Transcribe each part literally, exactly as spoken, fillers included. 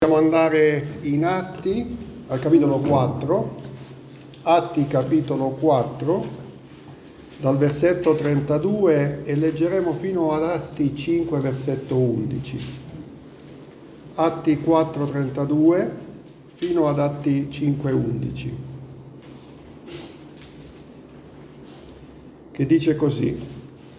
Possiamo andare in Atti, al capitolo quattro, Atti capitolo quattro, dal versetto trentadue e leggeremo fino ad Atti cinque, versetto undici. Atti quattro, trentadue fino ad Atti cinque, undici, che dice così: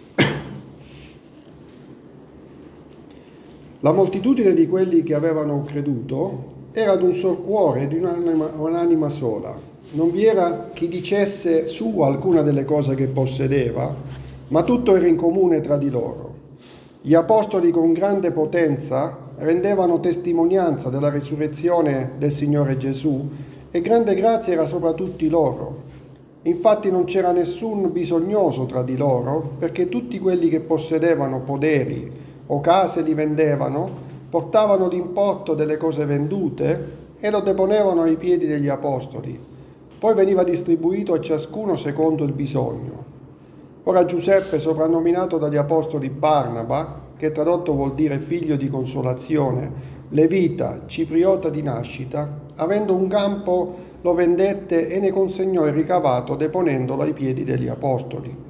la moltitudine di quelli che avevano creduto era ad un sol cuore e di un'anima, un'anima sola. Non vi era chi dicesse su alcuna delle cose che possedeva, ma tutto era in comune tra di loro. Gli apostoli con grande potenza rendevano testimonianza della risurrezione del Signore Gesù e grande grazia era sopra tutti loro. Infatti non c'era nessun bisognoso tra di loro, perché tutti quelli che possedevano poderi o case li vendevano, portavano l'importo delle cose vendute e lo deponevano ai piedi degli apostoli. Poi veniva distribuito a ciascuno secondo il bisogno. Ora Giuseppe, soprannominato dagli apostoli Barnaba, che tradotto vuol dire figlio di consolazione, levita, cipriota di nascita, avendo un campo lo vendette e ne consegnò il ricavato deponendolo ai piedi degli apostoli.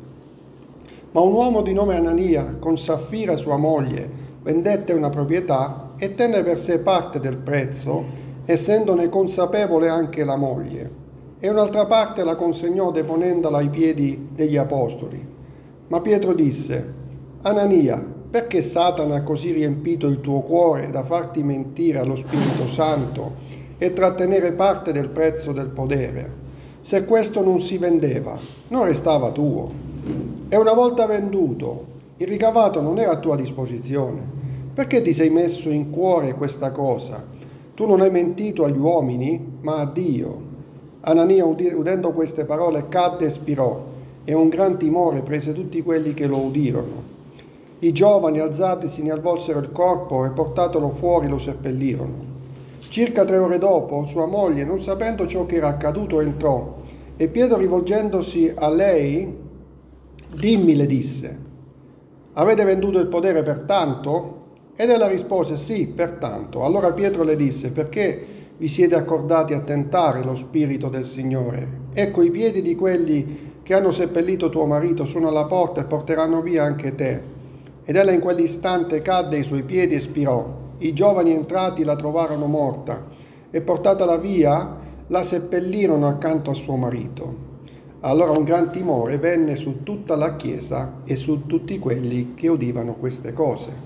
Ma un uomo di nome Anania, con Saffira sua moglie, vendette una proprietà e tenne per sé parte del prezzo, essendone consapevole anche la moglie, e un'altra parte la consegnò deponendola ai piedi degli apostoli. Ma Pietro disse: Anania, perché Satana ha così riempito il tuo cuore da farti mentire allo Spirito Santo e trattenere parte del prezzo del podere? Se questo non si vendeva, non restava tuo. E una volta venduto, il ricavato non era a tua disposizione. Perché ti sei messo in cuore questa cosa? Tu non hai mentito agli uomini, ma a Dio. Anania, udendo queste parole, cadde e spirò, e un gran timore prese tutti quelli che lo udirono. I giovani, alzatisi, ne avvolsero il corpo e portatelo fuori lo seppellirono. Circa tre ore dopo, sua moglie, non sapendo ciò che era accaduto, entrò, e Pietro, rivolgendosi a lei, dimmi, le disse, avete venduto il podere per tanto? Ed ella rispose, sì, per tanto. Allora Pietro le disse, perché vi siete accordati a tentare lo Spirito del Signore? Ecco, i piedi di quelli che hanno seppellito tuo marito sono alla porta e porteranno via anche te. Ed ella in quell'istante cadde ai suoi piedi e spirò. I giovani entrati la trovarono morta e portatala via la seppellirono accanto a suo marito. Allora un gran timore venne su tutta la chiesa e su tutti quelli che udivano queste cose.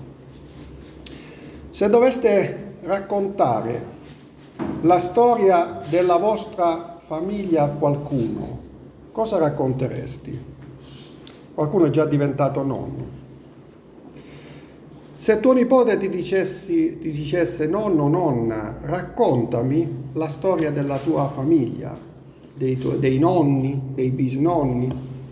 Se doveste raccontare la storia della vostra famiglia a qualcuno, cosa racconteresti? Qualcuno è già diventato nonno. Se tuo nipote ti, dicessi, ti dicesse nonno, nonna, raccontami la storia della tua famiglia, dei, tuoi, dei nonni, dei bisnonni,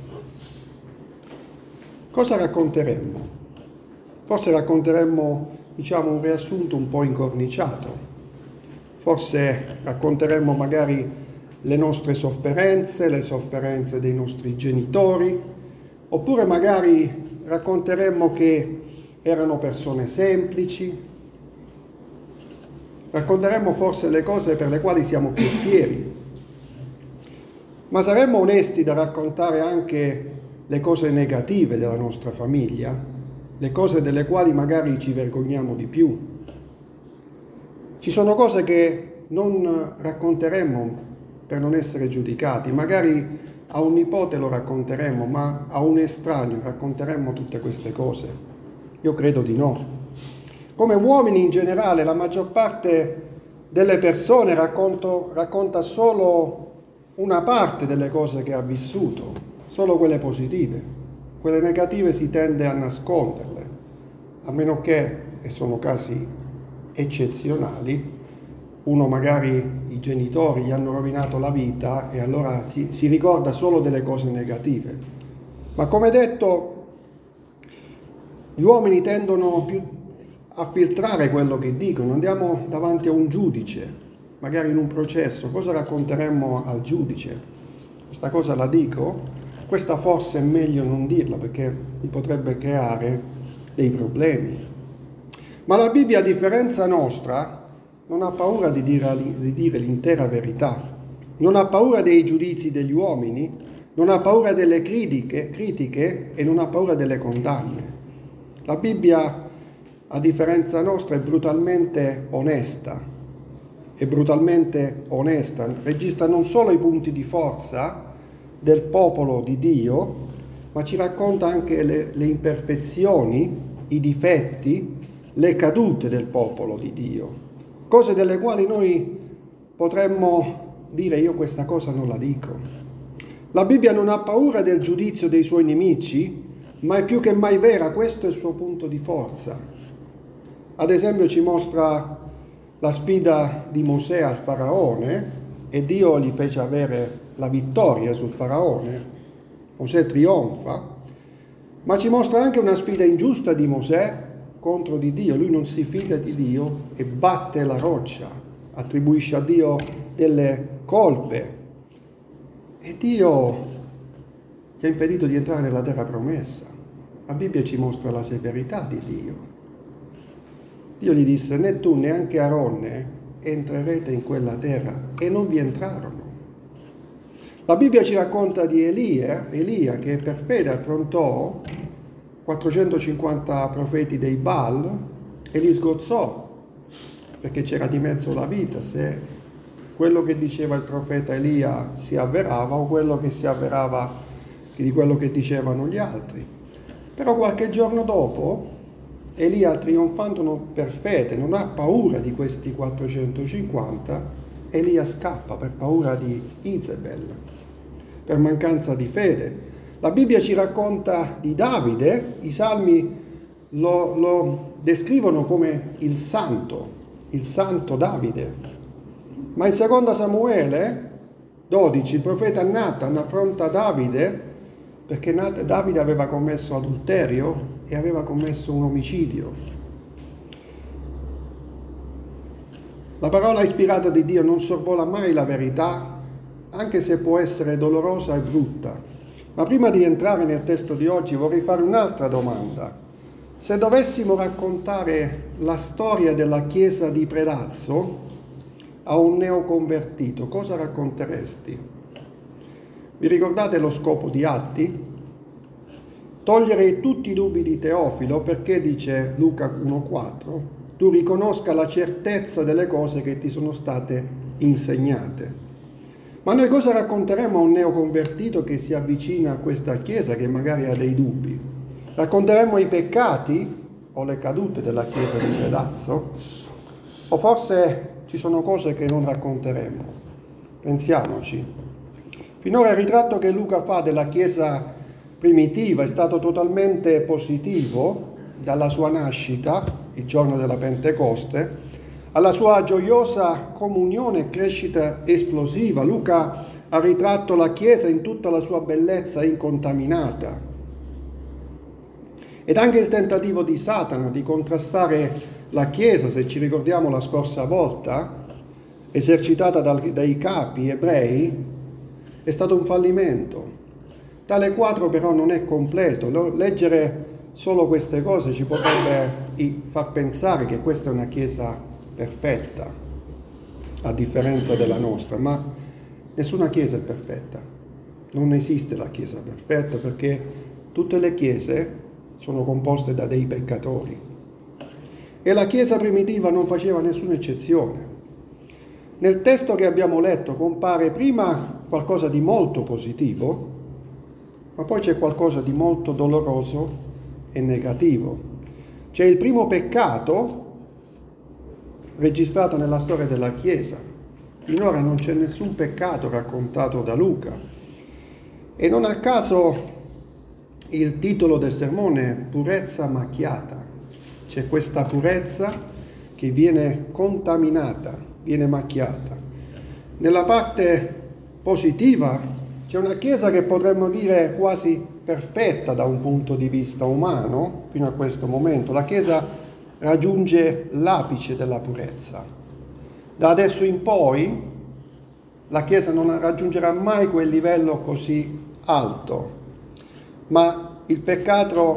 cosa racconteremmo? Forse racconteremmo, diciamo, un riassunto un po' incorniciato. Forse racconteremmo magari le nostre sofferenze, le sofferenze dei nostri genitori, oppure magari racconteremmo che erano persone semplici. Racconteremmo forse le cose per le quali siamo più fieri. Ma saremmo onesti da raccontare anche le cose negative della nostra famiglia, le cose delle quali magari ci vergogniamo di più. Ci sono cose che non racconteremmo per non essere giudicati. Magari a un nipote lo racconteremmo, ma a un estraneo racconteremmo tutte queste cose? Io credo di no. Come uomini in generale, la maggior parte delle persone racconto, racconta solo una parte delle cose che ha vissuto, solo quelle positive. Quelle negative si tende a nasconderle, a meno che, e sono casi eccezionali, uno magari i genitori gli hanno rovinato la vita e allora si, si ricorda solo delle cose negative. Ma come detto, gli uomini tendono più a filtrare quello che dicono. Andiamo davanti a un giudice, magari in un processo, cosa racconteremmo al giudice? Questa cosa la dico? Questa forse è meglio non dirla perché mi potrebbe creare dei problemi. Ma la Bibbia, a differenza nostra, non ha paura di dire, di dire l'intera verità, non ha paura dei giudizi degli uomini, non ha paura delle critiche, critiche e non ha paura delle condanne. La Bibbia, a differenza nostra, è brutalmente onesta, è brutalmente onesta, registra non solo i punti di forza del popolo di Dio, ma ci racconta anche le, le imperfezioni, i difetti, le cadute del popolo di Dio, cose delle quali noi potremmo dire io questa cosa non la dico. La Bibbia non ha paura del giudizio dei suoi nemici, ma è più che mai vera, questo è il suo punto di forza. Ad esempio ci mostra la sfida di Mosè al faraone e Dio gli fece avere la vittoria sul faraone. Mosè trionfa, ma ci mostra anche una sfida ingiusta di Mosè contro di Dio. Lui non si fida di Dio e batte la roccia, attribuisce a Dio delle colpe e Dio gli ha impedito di entrare nella terra promessa. La Bibbia ci mostra la severità di Dio. Dio gli disse: né tu né anche Aronne entrerete in quella terra, e non vi entrarono. La Bibbia ci racconta di Elia, Elia che per fede affrontò quattrocentocinquanta profeti dei Baal e li sgozzò, perché c'era di mezzo la vita, se quello che diceva il profeta Elia si avverava o quello che si avverava di quello che dicevano gli altri. Però qualche giorno dopo Elia, trionfando per fede, non ha paura di questi quattrocentocinquanta, Elia scappa per paura di Izebel, per mancanza di fede. La Bibbia ci racconta di Davide, i salmi lo, lo descrivono come il santo, il santo Davide. Ma in seconda Samuele dodici il profeta Natan affronta Davide perché Davide aveva commesso adulterio e aveva commesso un omicidio. La parola ispirata di Dio non sorvola mai la verità, anche se può essere dolorosa e brutta. Ma prima di entrare nel testo di oggi vorrei fare un'altra domanda. Se dovessimo raccontare la storia della chiesa di Predazzo a un neoconvertito, cosa racconteresti? Vi ricordate lo scopo di Atti? Togliere tutti i dubbi di Teofilo, perché dice Luca uno quattro, tu riconosca la certezza delle cose che ti sono state insegnate. Ma noi cosa racconteremo a un neoconvertito che si avvicina a questa chiesa, che magari ha dei dubbi? Racconteremo i peccati o le cadute della chiesa di Predazzo? O forse ci sono cose che non racconteremo? Pensiamoci. Finora il ritratto che Luca fa della chiesa primitiva è stato totalmente positivo, dalla sua nascita, il giorno della Pentecoste, alla sua gioiosa comunione e crescita esplosiva. Luca ha ritratto la Chiesa in tutta la sua bellezza incontaminata. Ed anche il tentativo di Satana di contrastare la Chiesa, se ci ricordiamo la scorsa volta, esercitata dai capi ebrei, è stato un fallimento. Tale quadro però non è completo. Leggere solo queste cose ci potrebbe far pensare che questa è una Chiesa perfetta, a differenza della nostra, ma nessuna Chiesa è perfetta. Non esiste la Chiesa perfetta, perché tutte le Chiese sono composte da dei peccatori. E la Chiesa primitiva non faceva nessuna eccezione. Nel testo che abbiamo letto compare prima qualcosa di molto positivo, ma poi c'è qualcosa di molto doloroso e negativo. C'è il primo peccato registrato nella storia della Chiesa. Finora non c'è nessun peccato raccontato da Luca. E non a caso il titolo del sermone è Purezza macchiata. C'è questa purezza che viene contaminata, viene macchiata. Nella parte positiva c'è una Chiesa che potremmo dire quasi perfetta da un punto di vista umano fino a questo momento. La Chiesa raggiunge l'apice della purezza. Da adesso in poi la Chiesa non raggiungerà mai quel livello così alto, ma il peccato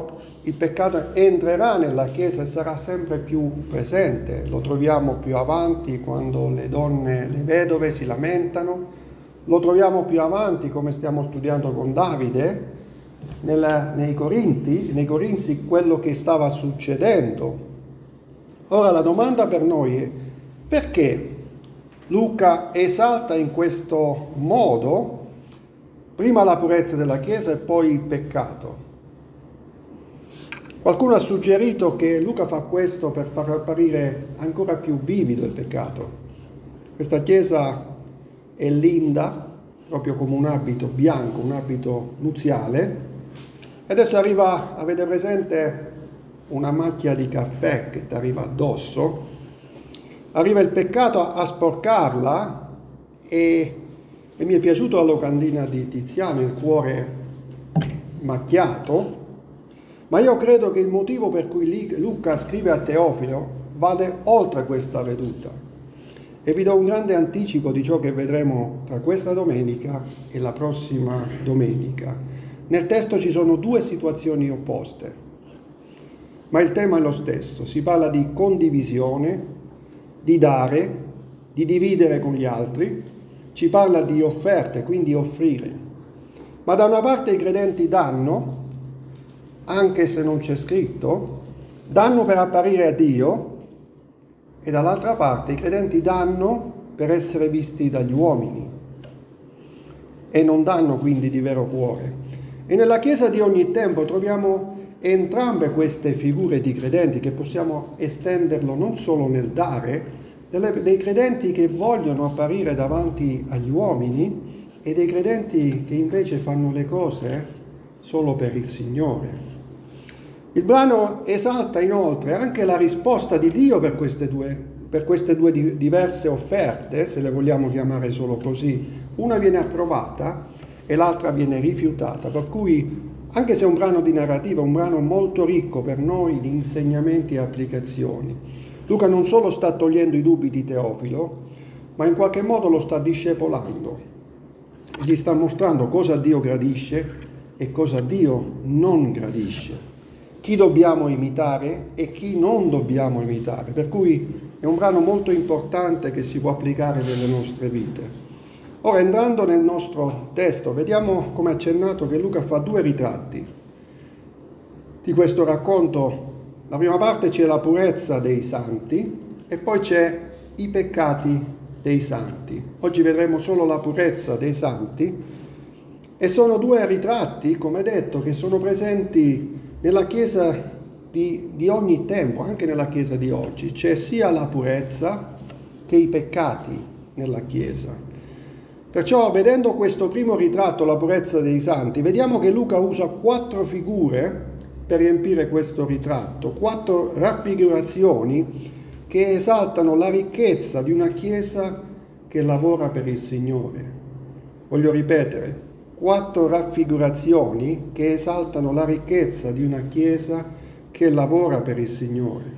il peccato entrerà nella Chiesa e sarà sempre più presente. Lo troviamo più avanti quando le donne, le vedove si lamentano, lo troviamo più avanti come stiamo studiando con Davide, nella, nei Corinti, nei Corinzi quello che stava succedendo. Ora la domanda per noi è: perché Luca esalta in questo modo prima la purezza della Chiesa e poi il peccato? Qualcuno ha suggerito che Luca fa questo per far apparire ancora più vivido il peccato. Questa Chiesa è linda, proprio come un abito bianco, un abito nuziale, e adesso arriva, avete presente una macchia di caffè che ti arriva addosso, arriva il peccato a sporcarla e, e mi è piaciuto la locandina di Tiziano, il cuore macchiato. Ma io credo che il motivo per cui Luca scrive a Teofilo vada oltre questa veduta. E vi do un grande anticipo di ciò che vedremo tra questa domenica e la prossima domenica. Nel testo ci sono due situazioni opposte, ma il tema è lo stesso. Si parla di condivisione, di dare, di dividere con gli altri. Ci parla di offerte, quindi offrire. Ma da una parte i credenti danno, anche se non c'è scritto, danno per apparire a Dio, e dall'altra parte i credenti danno per essere visti dagli uomini e non danno quindi di vero cuore. E nella Chiesa di ogni tempo troviamo entrambe queste figure di credenti, che possiamo estenderlo non solo nel dare, delle, dei credenti che vogliono apparire davanti agli uomini e dei credenti che invece fanno le cose solo per il Signore. Il brano esalta inoltre anche la risposta di Dio per queste due, per queste due diverse offerte, se le vogliamo chiamare solo così. Una viene approvata e l'altra viene rifiutata, per cui anche se è un brano di narrativa, un brano molto ricco per noi di insegnamenti e applicazioni. Luca non solo sta togliendo i dubbi di Teofilo, ma in qualche modo lo sta discepolando. Gli sta mostrando cosa Dio gradisce e cosa Dio non gradisce. Chi dobbiamo imitare e chi non dobbiamo imitare, per cui è un brano molto importante che si può applicare nelle nostre vite. Ora, entrando nel nostro testo, vediamo come accennato che Luca fa due ritratti di questo racconto. La prima parte c'è la purezza dei santi e poi c'è i peccati dei santi. Oggi vedremo solo la purezza dei santi e sono due ritratti, come detto, che sono presenti nella Chiesa di, di ogni tempo, anche nella Chiesa di oggi. C'è sia la purezza che i peccati nella Chiesa. Perciò, vedendo questo primo ritratto, la purezza dei santi, vediamo che Luca usa quattro figure per riempire questo ritratto, quattro raffigurazioni che esaltano la ricchezza di una Chiesa che lavora per il Signore. Voglio ripetere, quattro raffigurazioni che esaltano la ricchezza di una Chiesa che lavora per il Signore.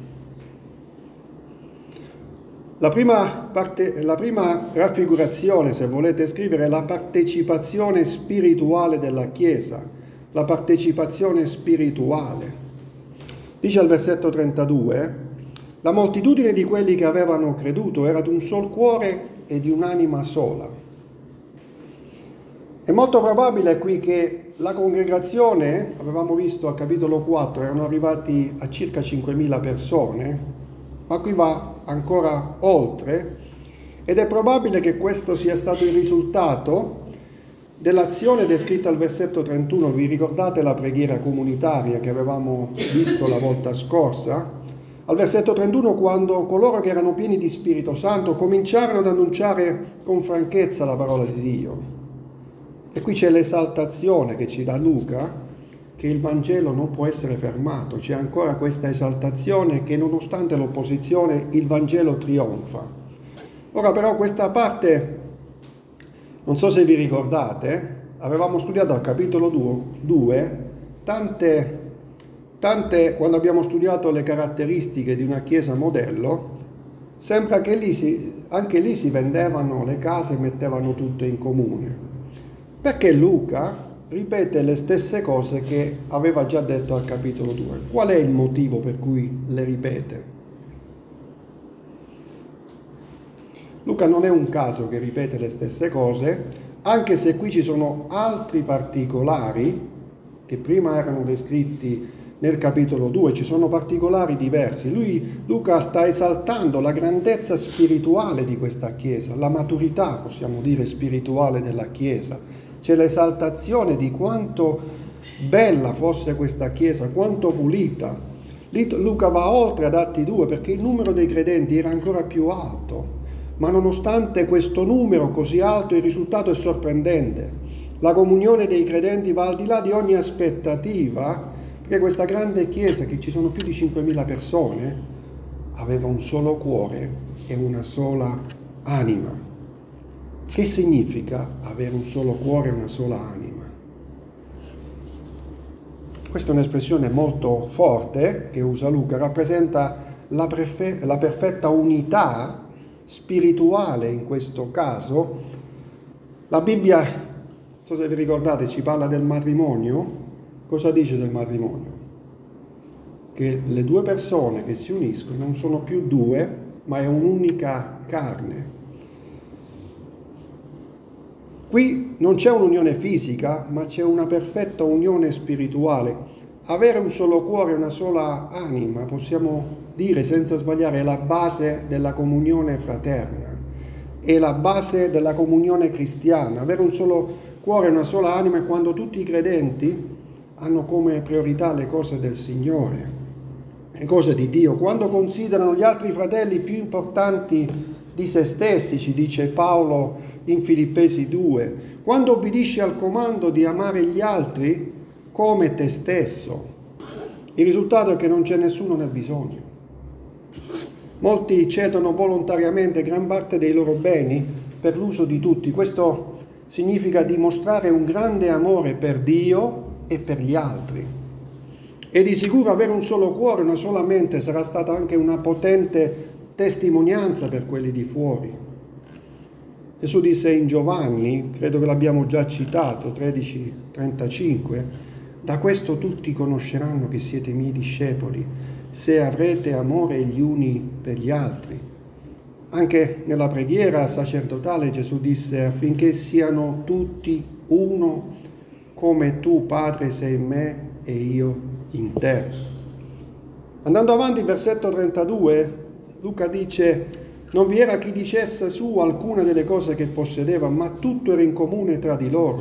La prima, parte, la prima raffigurazione, se volete scrivere, è la partecipazione spirituale della Chiesa, la partecipazione spirituale. Dice al versetto trentadue: la moltitudine di quelli che avevano creduto era di un sol cuore e di un'anima sola. È molto probabile qui che la congregazione, avevamo visto al capitolo quattro, erano arrivati a circa cinquemila persone, ma qui va ancora oltre, ed è probabile che questo sia stato il risultato dell'azione descritta al versetto trentuno. Vi ricordate la preghiera comunitaria che avevamo visto la volta scorsa? Al versetto trentuno, quando coloro che erano pieni di Spirito Santo cominciarono ad annunciare con franchezza la parola di Dio. E qui c'è l'esaltazione che ci dà Luca, che il Vangelo non può essere fermato. C'è ancora questa esaltazione che nonostante l'opposizione il Vangelo trionfa. Ora però questa parte, non so se vi ricordate, avevamo studiato al capitolo due tante, tante, quando abbiamo studiato le caratteristiche di una chiesa modello, sembra che lì si, anche lì si vendevano le case e mettevano tutto in comune. Perché Luca ripete le stesse cose che aveva già detto al capitolo due. Qual è il motivo per cui le ripete? Luca non è un caso che ripete le stesse cose, anche se qui ci sono altri particolari che prima erano descritti nel capitolo due, ci sono particolari diversi. Lui, Luca, sta esaltando la grandezza spirituale di questa Chiesa, la maturità, possiamo dire, spirituale della Chiesa. C'è l'esaltazione di quanto bella fosse questa Chiesa, quanto pulita. Luca va oltre ad Atti due perché il numero dei credenti era ancora più alto, ma nonostante questo numero così alto il risultato è sorprendente. La comunione dei credenti va al di là di ogni aspettativa, perché questa grande chiesa, che ci sono più di cinquemila persone, aveva un solo cuore e una sola anima. Che significa avere un solo cuore e una sola anima? Questa è un'espressione molto forte che usa Luca, rappresenta la, prefe- la perfetta unità spirituale in questo caso. La Bibbia, non so se vi ricordate, ci parla del matrimonio. Cosa dice del matrimonio? Che le due persone che si uniscono non sono più due, ma è un'unica carne. Qui non c'è un'unione fisica, ma c'è una perfetta unione spirituale. Avere un solo cuore, una sola anima, possiamo dire senza sbagliare, è la base della comunione fraterna, è la base della comunione cristiana. Avere un solo cuore e una sola anima è quando tutti i credenti hanno come priorità le cose del Signore, le cose di Dio, quando considerano gli altri fratelli più importanti di se stessi, ci dice Paolo in Filippesi due, quando obbedisci al comando di amare gli altri come te stesso. Il risultato è che non c'è nessuno nel bisogno. Molti cedono volontariamente gran parte dei loro beni per l'uso di tutti. Questo significa dimostrare un grande amore per Dio e per gli altri. E di sicuro avere un solo cuore, una sola mente sarà stata anche una potente testimonianza per quelli di fuori. Gesù disse in Giovanni, credo che l'abbiamo già citato, tredici trentacinque, da questo tutti conosceranno che siete miei discepoli, se avrete amore gli uni per gli altri. Anche nella preghiera sacerdotale Gesù disse affinché siano tutti uno come tu, Padre, sei in me e io in te. Andando avanti, versetto trentadue, Luca dice: non vi era chi dicesse su alcune delle cose che possedeva, ma tutto era in comune tra di loro.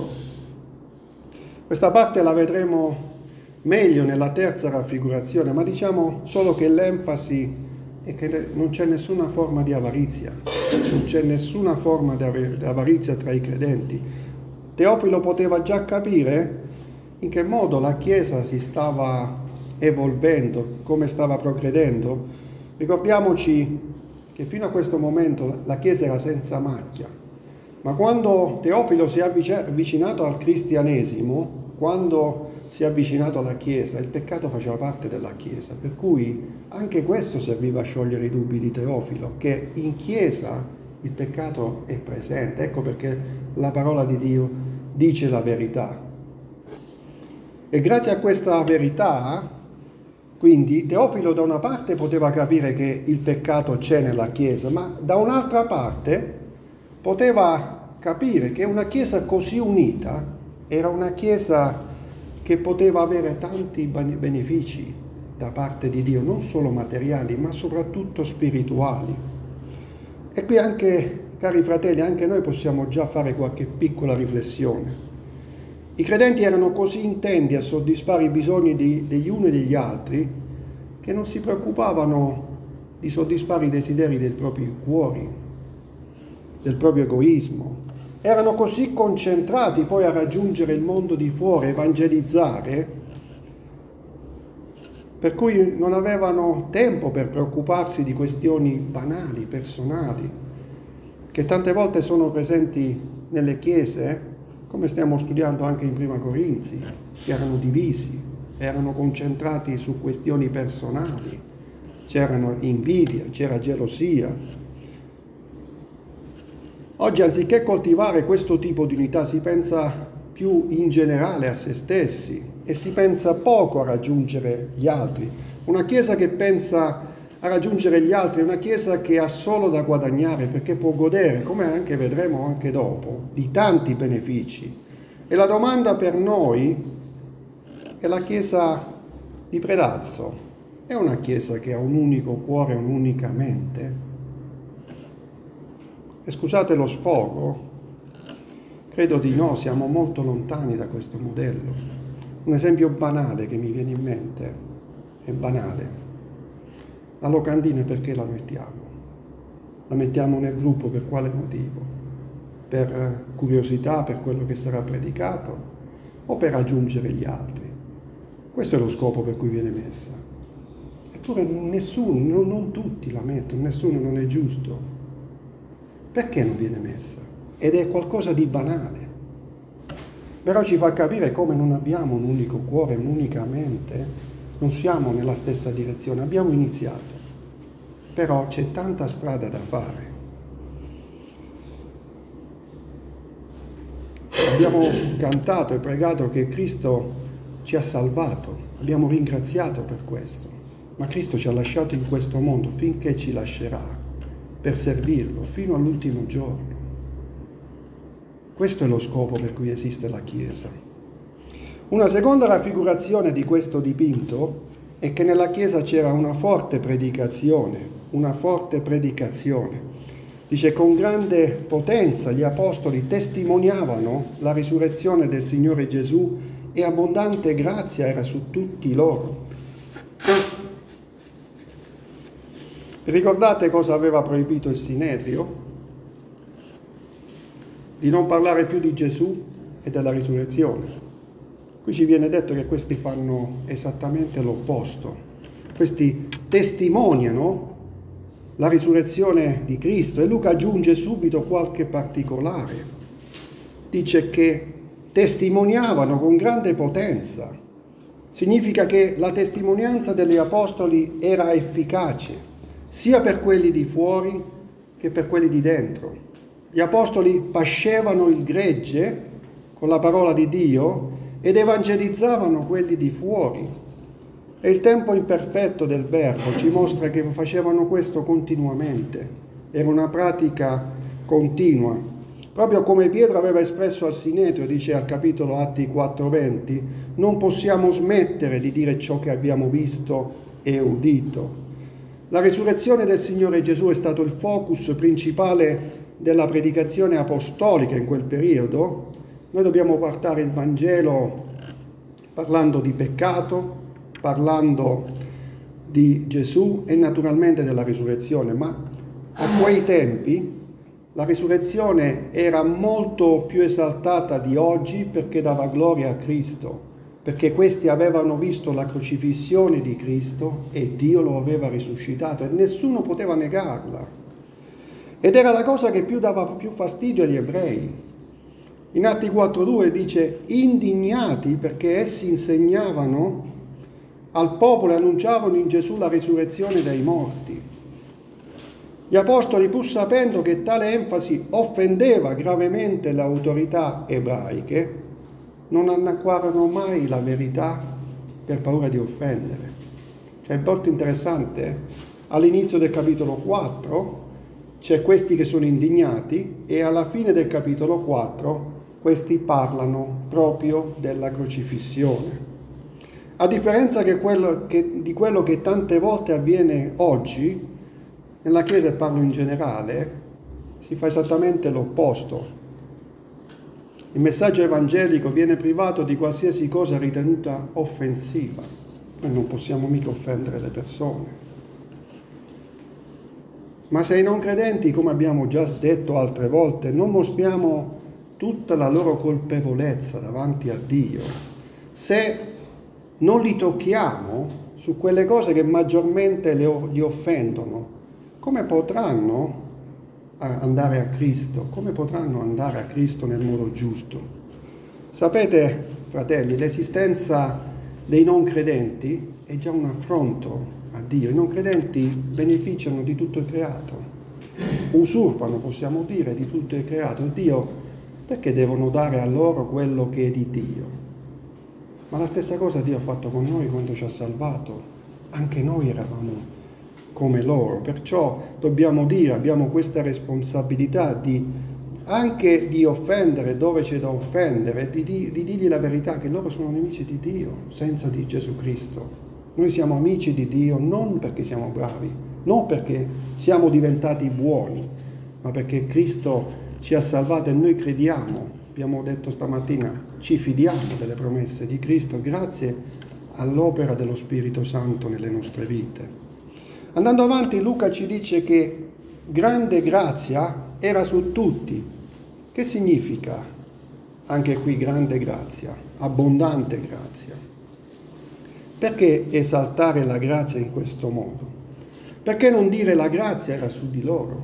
Questa parte la vedremo meglio nella terza raffigurazione, ma diciamo solo che l'enfasi è che non c'è nessuna forma di avarizia, non c'è nessuna forma di avarizia tra i credenti. Teofilo poteva già capire in che modo la Chiesa si stava evolvendo, come stava progredendo. Ricordiamoci che fino a questo momento la Chiesa era senza macchia, ma quando Teofilo si è avvicinato al cristianesimo, quando si è avvicinato alla Chiesa, il peccato faceva parte della Chiesa, per cui anche questo serviva a sciogliere i dubbi di Teofilo, che in Chiesa il peccato è presente. Ecco perché la parola di Dio dice la verità. E grazie a questa verità, quindi, Teofilo da una parte poteva capire che il peccato c'è nella Chiesa, ma da un'altra parte poteva capire che una Chiesa così unita era una Chiesa che poteva avere tanti benefici da parte di Dio, non solo materiali, ma soprattutto spirituali. E qui anche, cari fratelli, anche noi possiamo già fare qualche piccola riflessione. I credenti erano così intenti a soddisfare i bisogni di, degli uni e degli altri che non si preoccupavano di soddisfare i desideri dei propri cuori, del proprio egoismo. Erano così concentrati poi a raggiungere il mondo di fuori, evangelizzare, per cui non avevano tempo per preoccuparsi di questioni banali, personali, che tante volte sono presenti nelle chiese, come stiamo studiando anche in Prima Corinzi, che erano divisi, erano concentrati su questioni personali, c'erano invidia, c'era gelosia. Oggi, anziché coltivare questo tipo di unità, si pensa più in generale a se stessi e si pensa poco a raggiungere gli altri. Una Chiesa che pensa a raggiungere gli altri è una Chiesa che ha solo da guadagnare, perché può godere, come anche vedremo anche dopo, di tanti benefici. E la domanda per noi è la Chiesa di Predazzo. È una Chiesa che ha un unico cuore, un'unica mente? E scusate lo sfogo, credo di no, siamo molto lontani da questo modello. Un esempio banale che mi viene in mente, è banale. La locandina perché la mettiamo? La mettiamo nel gruppo per quale motivo? Per curiosità, per quello che sarà predicato o per raggiungere gli altri? Questo è lo scopo per cui viene messa. Eppure nessuno, non, non tutti la mettono, nessuno, non è giusto. Perché non viene messa? Ed è qualcosa di banale. Però ci fa capire come non abbiamo un unico cuore, un'unica mente, non siamo nella stessa direzione. Abbiamo iniziato, però c'è tanta strada da fare. Abbiamo cantato e pregato che Cristo ci ha salvato, abbiamo ringraziato per questo, ma Cristo ci ha lasciato in questo mondo finché ci lascerà, per servirlo fino all'ultimo giorno. Questo è lo scopo per cui esiste la Chiesa. Una seconda raffigurazione di questo dipinto è che nella Chiesa c'era una forte predicazione, una forte predicazione. Dice, con grande potenza gli apostoli testimoniavano la risurrezione del Signore Gesù e abbondante grazia era su tutti loro. Ricordate cosa aveva proibito il Sinedrio? Di non parlare più di Gesù e della risurrezione. Qui ci viene detto che questi fanno esattamente l'opposto. Questi testimoniano la risurrezione di Cristo e Luca aggiunge subito qualche particolare. Dice che testimoniavano con grande potenza. Significa che la testimonianza degli apostoli era efficace, sia per quelli di fuori che per quelli di dentro. Gli apostoli pascevano il gregge con la parola di Dio ed evangelizzavano quelli di fuori. E il tempo imperfetto del verbo ci mostra che facevano questo continuamente. Era una pratica continua. Proprio come Pietro aveva espresso al Sinedrio, dice al capitolo Atti quattro venti, non possiamo smettere di dire ciò che abbiamo visto e udito. La risurrezione del Signore Gesù è stato il focus principale della predicazione apostolica in quel periodo. Noi dobbiamo portare il Vangelo parlando di peccato, parlando di Gesù e naturalmente della risurrezione, ma a quei tempi la risurrezione era molto più esaltata di oggi perché dava gloria a Cristo, perché questi avevano visto la crocifissione di Cristo e Dio lo aveva risuscitato e nessuno poteva negarla. Ed era la cosa che più dava più fastidio agli ebrei. In Atti quattro due dice, indignati perché essi insegnavano al popolo e annunciavano in Gesù la risurrezione dai morti. Gli apostoli, pur sapendo che tale enfasi offendeva gravemente le autorità ebraiche, non annacquarono mai la verità per paura di offendere. Cioè è molto interessante, all'inizio del capitolo quattro c'è questi che sono indignati e alla fine del capitolo quattro questi parlano proprio della crocifissione. A differenza che quello che, di quello che tante volte avviene oggi, nella Chiesa, e parlo in generale, si fa esattamente l'opposto. Il messaggio evangelico viene privato di qualsiasi cosa ritenuta offensiva. Noi non possiamo mica offendere le persone. Ma se i non credenti, come abbiamo già detto altre volte, non mostriamo tutta la loro colpevolezza davanti a Dio, se non li tocchiamo su quelle cose che maggiormente li offendono, come potranno andare a Cristo? Come potranno andare a Cristo nel modo giusto? Sapete, fratelli, l'esistenza dei non credenti è già un affronto a Dio. I non credenti beneficiano di tutto il creato, usurpano, possiamo dire, di tutto il creato. Dio perché devono dare a loro quello che è di Dio? Ma la stessa cosa Dio ha fatto con noi quando ci ha salvato. Anche noi eravamo come loro, perciò dobbiamo dire, abbiamo questa responsabilità di anche di offendere dove c'è da offendere, di, di, di dirgli la verità che loro sono nemici di Dio senza di Gesù Cristo. Noi siamo amici di Dio non perché siamo bravi, non perché siamo diventati buoni, ma perché Cristo ci ha salvato e noi crediamo, abbiamo detto stamattina, ci fidiamo delle promesse di Cristo grazie all'opera dello Spirito Santo nelle nostre vite. Andando avanti, Luca ci dice che grande grazia era su tutti. Che significa anche qui grande grazia, abbondante grazia? Perché esaltare la grazia in questo modo? Perché non dire la grazia era su di loro?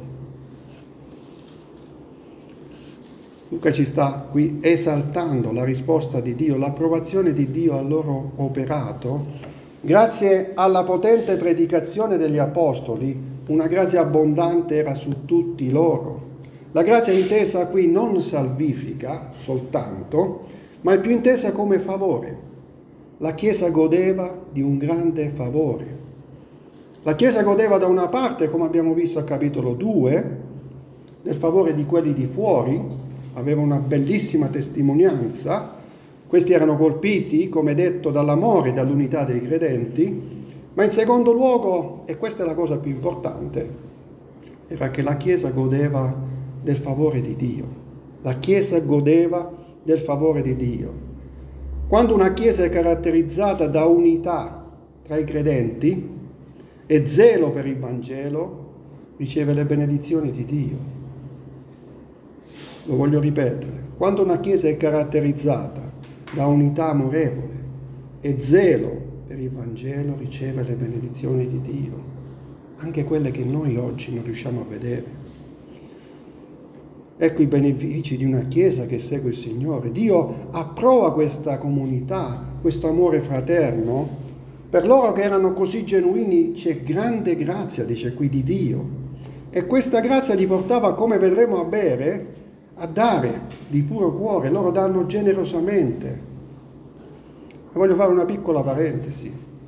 Luca ci sta qui esaltando la risposta di Dio, l'approvazione di Dio al loro operato, grazie alla potente predicazione degli apostoli, una grazia abbondante era su tutti loro. La grazia è intesa qui non salvifica soltanto, ma è più intesa come favore. La Chiesa godeva di un grande favore. La Chiesa godeva da una parte, come abbiamo visto al capitolo due, del favore di quelli di fuori, aveva una bellissima testimonianza. Questi erano colpiti, come detto, dall'amore e dall'unità dei credenti, ma in secondo luogo, e questa è la cosa più importante, era che la Chiesa godeva del favore di Dio. La Chiesa godeva del favore di Dio. Quando una Chiesa è caratterizzata da unità tra i credenti e zelo per il Vangelo, riceve le benedizioni di Dio. Lo voglio ripetere. Quando una Chiesa è caratterizzata da unità amorevole e zelo per il Vangelo, riceve le benedizioni di Dio, anche quelle che noi oggi non riusciamo a vedere. Ecco i benefici di una Chiesa che segue il Signore. Dio approva questa comunità, questo amore fraterno. Per loro che erano così genuini c'è grande grazia, dice qui, di Dio. E questa grazia li portava, come vedremo a bere, a dare di puro cuore. Loro danno generosamente. E voglio fare una piccola parentesi.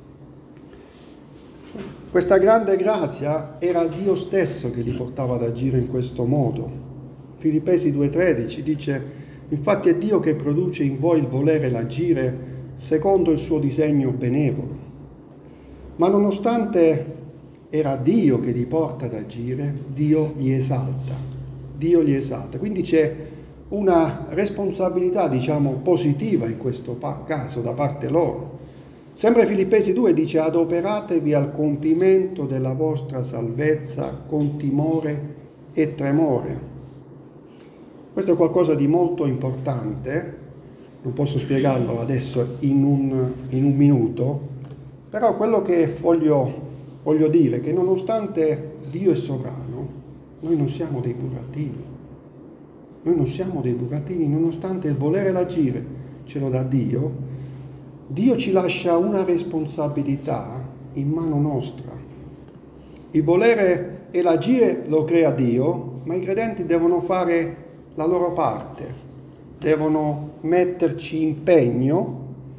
Questa grande grazia era Dio stesso che li portava ad agire in questo modo. Filippesi due tredici dice: infatti è Dio che produce in voi il volere e l'agire secondo il suo disegno benevolo. Ma nonostante era Dio che li porta ad agire, Dio li esalta. Dio li esalta. Quindi c'è una responsabilità, diciamo, positiva in questo caso da parte loro. Sempre Filippesi due dice: adoperatevi al compimento della vostra salvezza con timore e tremore. Questo è qualcosa di molto importante, non posso spiegarlo adesso in un, in un minuto, però quello che voglio, voglio dire è che nonostante Dio è sovrano, noi non siamo dei burattini. Noi non siamo dei burattini, nonostante il volere e l'agire ce lo dà Dio. Dio ci lascia una responsabilità in mano nostra. Il volere e l'agire lo crea Dio, ma i credenti devono fare la loro parte, devono metterci impegno.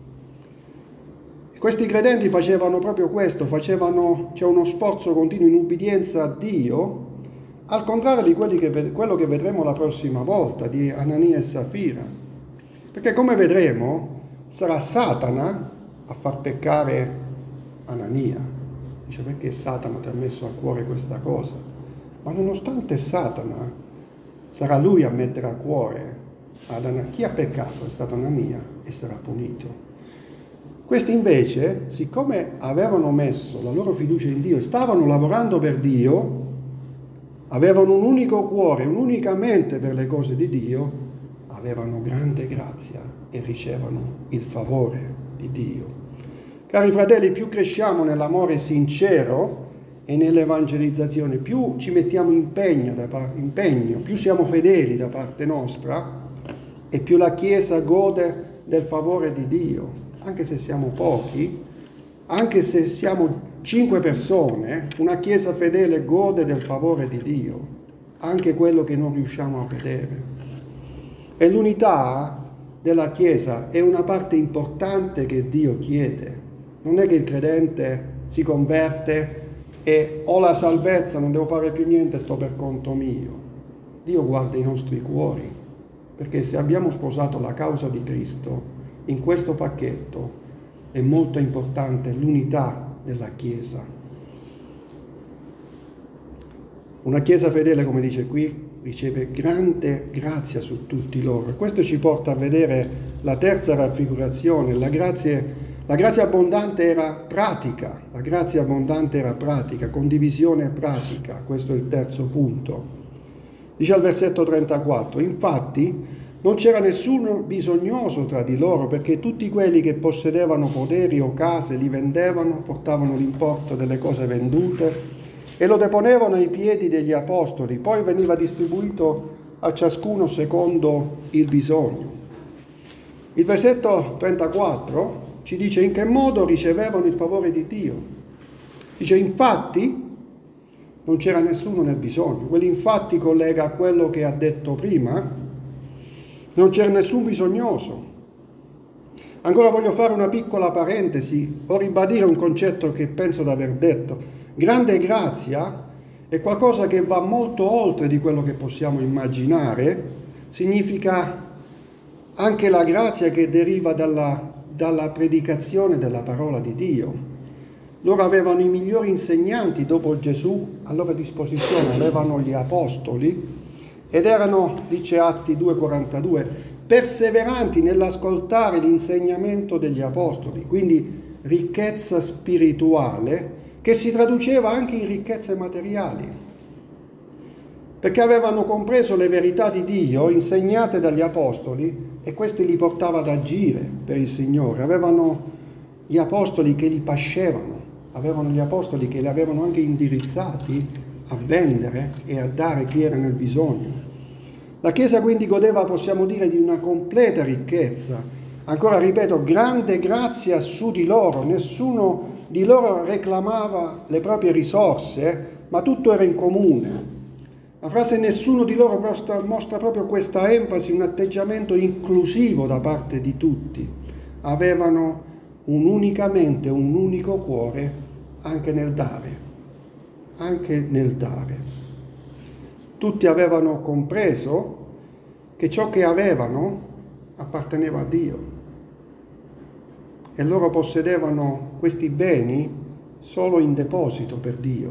E questi credenti facevano proprio questo, facevano, c'è uno sforzo continuo in ubbidienza a Dio, al contrario di quelli che, quello che vedremo la prossima volta, di Anania e Safira. Perché come vedremo, sarà Satana a far peccare Anania. Dice: perché Satana ti ha messo a cuore questa cosa? Ma nonostante Satana, sarà lui a mettere a cuore ad Anania. Chi ha peccato è stato Anania e sarà punito. Questi invece, siccome avevano messo la loro fiducia in Dio e stavano lavorando per Dio, avevano un unico cuore, un'unica mente per le cose di Dio, avevano grande grazia e ricevono il favore di Dio. Cari fratelli, più cresciamo nell'amore sincero e nell'evangelizzazione, più ci mettiamo impegno, da par- impegno, più siamo fedeli da parte nostra e più la Chiesa gode del favore di Dio. Anche se siamo pochi, anche se siamo cinque persone, una Chiesa fedele gode del favore di Dio, anche quello che non riusciamo a vedere. E l'unità della Chiesa è una parte importante che Dio chiede. Non è che il credente si converte e ho la salvezza, non devo fare più niente, sto per conto mio. Dio guarda i nostri cuori, perché se abbiamo sposato la causa di Cristo, in questo pacchetto è molto importante l'unità della Chiesa. Una Chiesa fedele, come dice qui, riceve grande grazia su tutti loro. Questo ci porta a vedere la terza raffigurazione. La grazia, la grazia abbondante era pratica, la grazia abbondante era pratica, condivisione pratica. Questo è il terzo punto. Dice al versetto trentaquattro, infatti non c'era nessuno bisognoso tra di loro, perché tutti quelli che possedevano poderi o case li vendevano, portavano l'importo delle cose vendute e lo deponevano ai piedi degli apostoli, poi veniva distribuito a ciascuno secondo il bisogno. Il versetto trentaquattro ci dice in che modo ricevevano il favore di Dio. Dice infatti non c'era nessuno nel bisogno. Quell'infatti collega a quello che ha detto prima, non c'era nessun bisognoso. Ancora voglio fare una piccola parentesi o ribadire un concetto che penso di aver detto. Grande grazia è qualcosa che va molto oltre di quello che possiamo immaginare, significa anche la grazia che deriva dalla, dalla predicazione della parola di Dio. Loro avevano i migliori insegnanti dopo Gesù a loro disposizione, avevano gli apostoli ed erano, dice Atti due quarantadue, perseveranti nell'ascoltare l'insegnamento degli apostoli, quindi ricchezza spirituale che si traduceva anche in ricchezze materiali, perché avevano compreso le verità di Dio insegnate dagli apostoli e questi li portava ad agire per il Signore. Avevano gli apostoli che li pascevano, avevano gli apostoli che li avevano anche indirizzati a vendere e a dare chi era nel bisogno. La Chiesa quindi godeva, possiamo dire, di una completa ricchezza. Ancora ripeto, grande grazia su di loro, nessuno di loro reclamava le proprie risorse, ma tutto era in comune. La frase nessuno di loro mostra, mostra proprio questa enfasi, un atteggiamento inclusivo da parte di tutti. Avevano un unicamente, un unico cuore anche nel dare, anche nel dare. Tutti avevano compreso che ciò che avevano apparteneva a Dio e loro possedevano questi beni solo in deposito per Dio.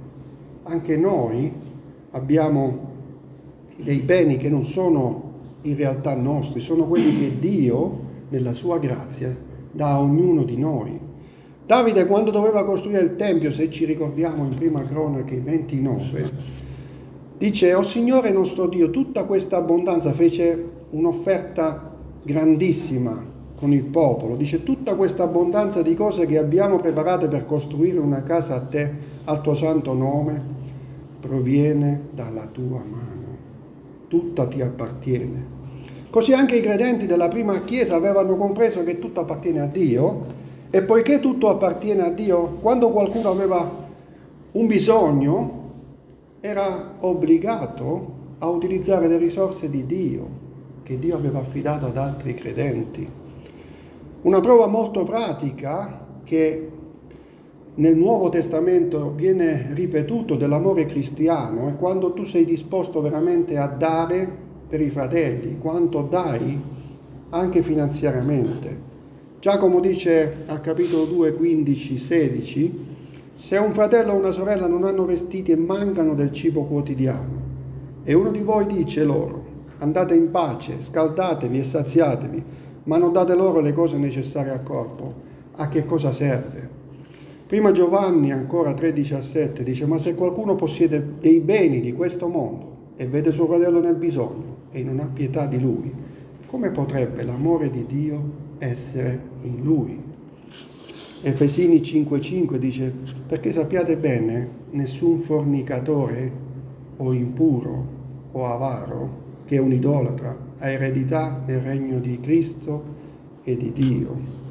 Anche noi abbiamo dei beni che non sono in realtà nostri, sono quelli che Dio, nella sua grazia, dà a ognuno di noi. Davide, quando doveva costruire il Tempio, se ci ricordiamo in Prima Cronache ventinove, dice, o Signore nostro Dio, tutta questa abbondanza, fece un'offerta grandissima con il popolo, dice, tutta questa abbondanza di cose che abbiamo preparate per costruire una casa a te, al tuo santo nome, proviene dalla tua mano, tutta ti appartiene. Così anche i credenti della prima Chiesa avevano compreso che tutto appartiene a Dio, e poiché tutto appartiene a Dio, quando qualcuno aveva un bisogno, era obbligato a utilizzare le risorse di Dio, che Dio aveva affidato ad altri credenti. Una prova molto pratica che nel Nuovo Testamento viene ripetuto dell'amore cristiano è quando tu sei disposto veramente a dare per i fratelli, quanto dai anche finanziariamente. Giacomo dice al capitolo due, quindici, sedici, se un fratello o una sorella non hanno vestiti e mancano del cibo quotidiano, e uno di voi dice loro, andate in pace, scaldatevi e saziatevi, ma non date loro le cose necessarie al corpo, a che cosa serve? Prima Giovanni, ancora tre diciassette, dice, ma se qualcuno possiede dei beni di questo mondo e vede suo fratello nel bisogno e non ha pietà di lui, come potrebbe l'amore di Dio essere in lui? Efesini cinque cinque dice, perché sappiate bene, nessun fornicatore o impuro o avaro, che è un idolatra, ha eredità nel regno di Cristo e di Dio.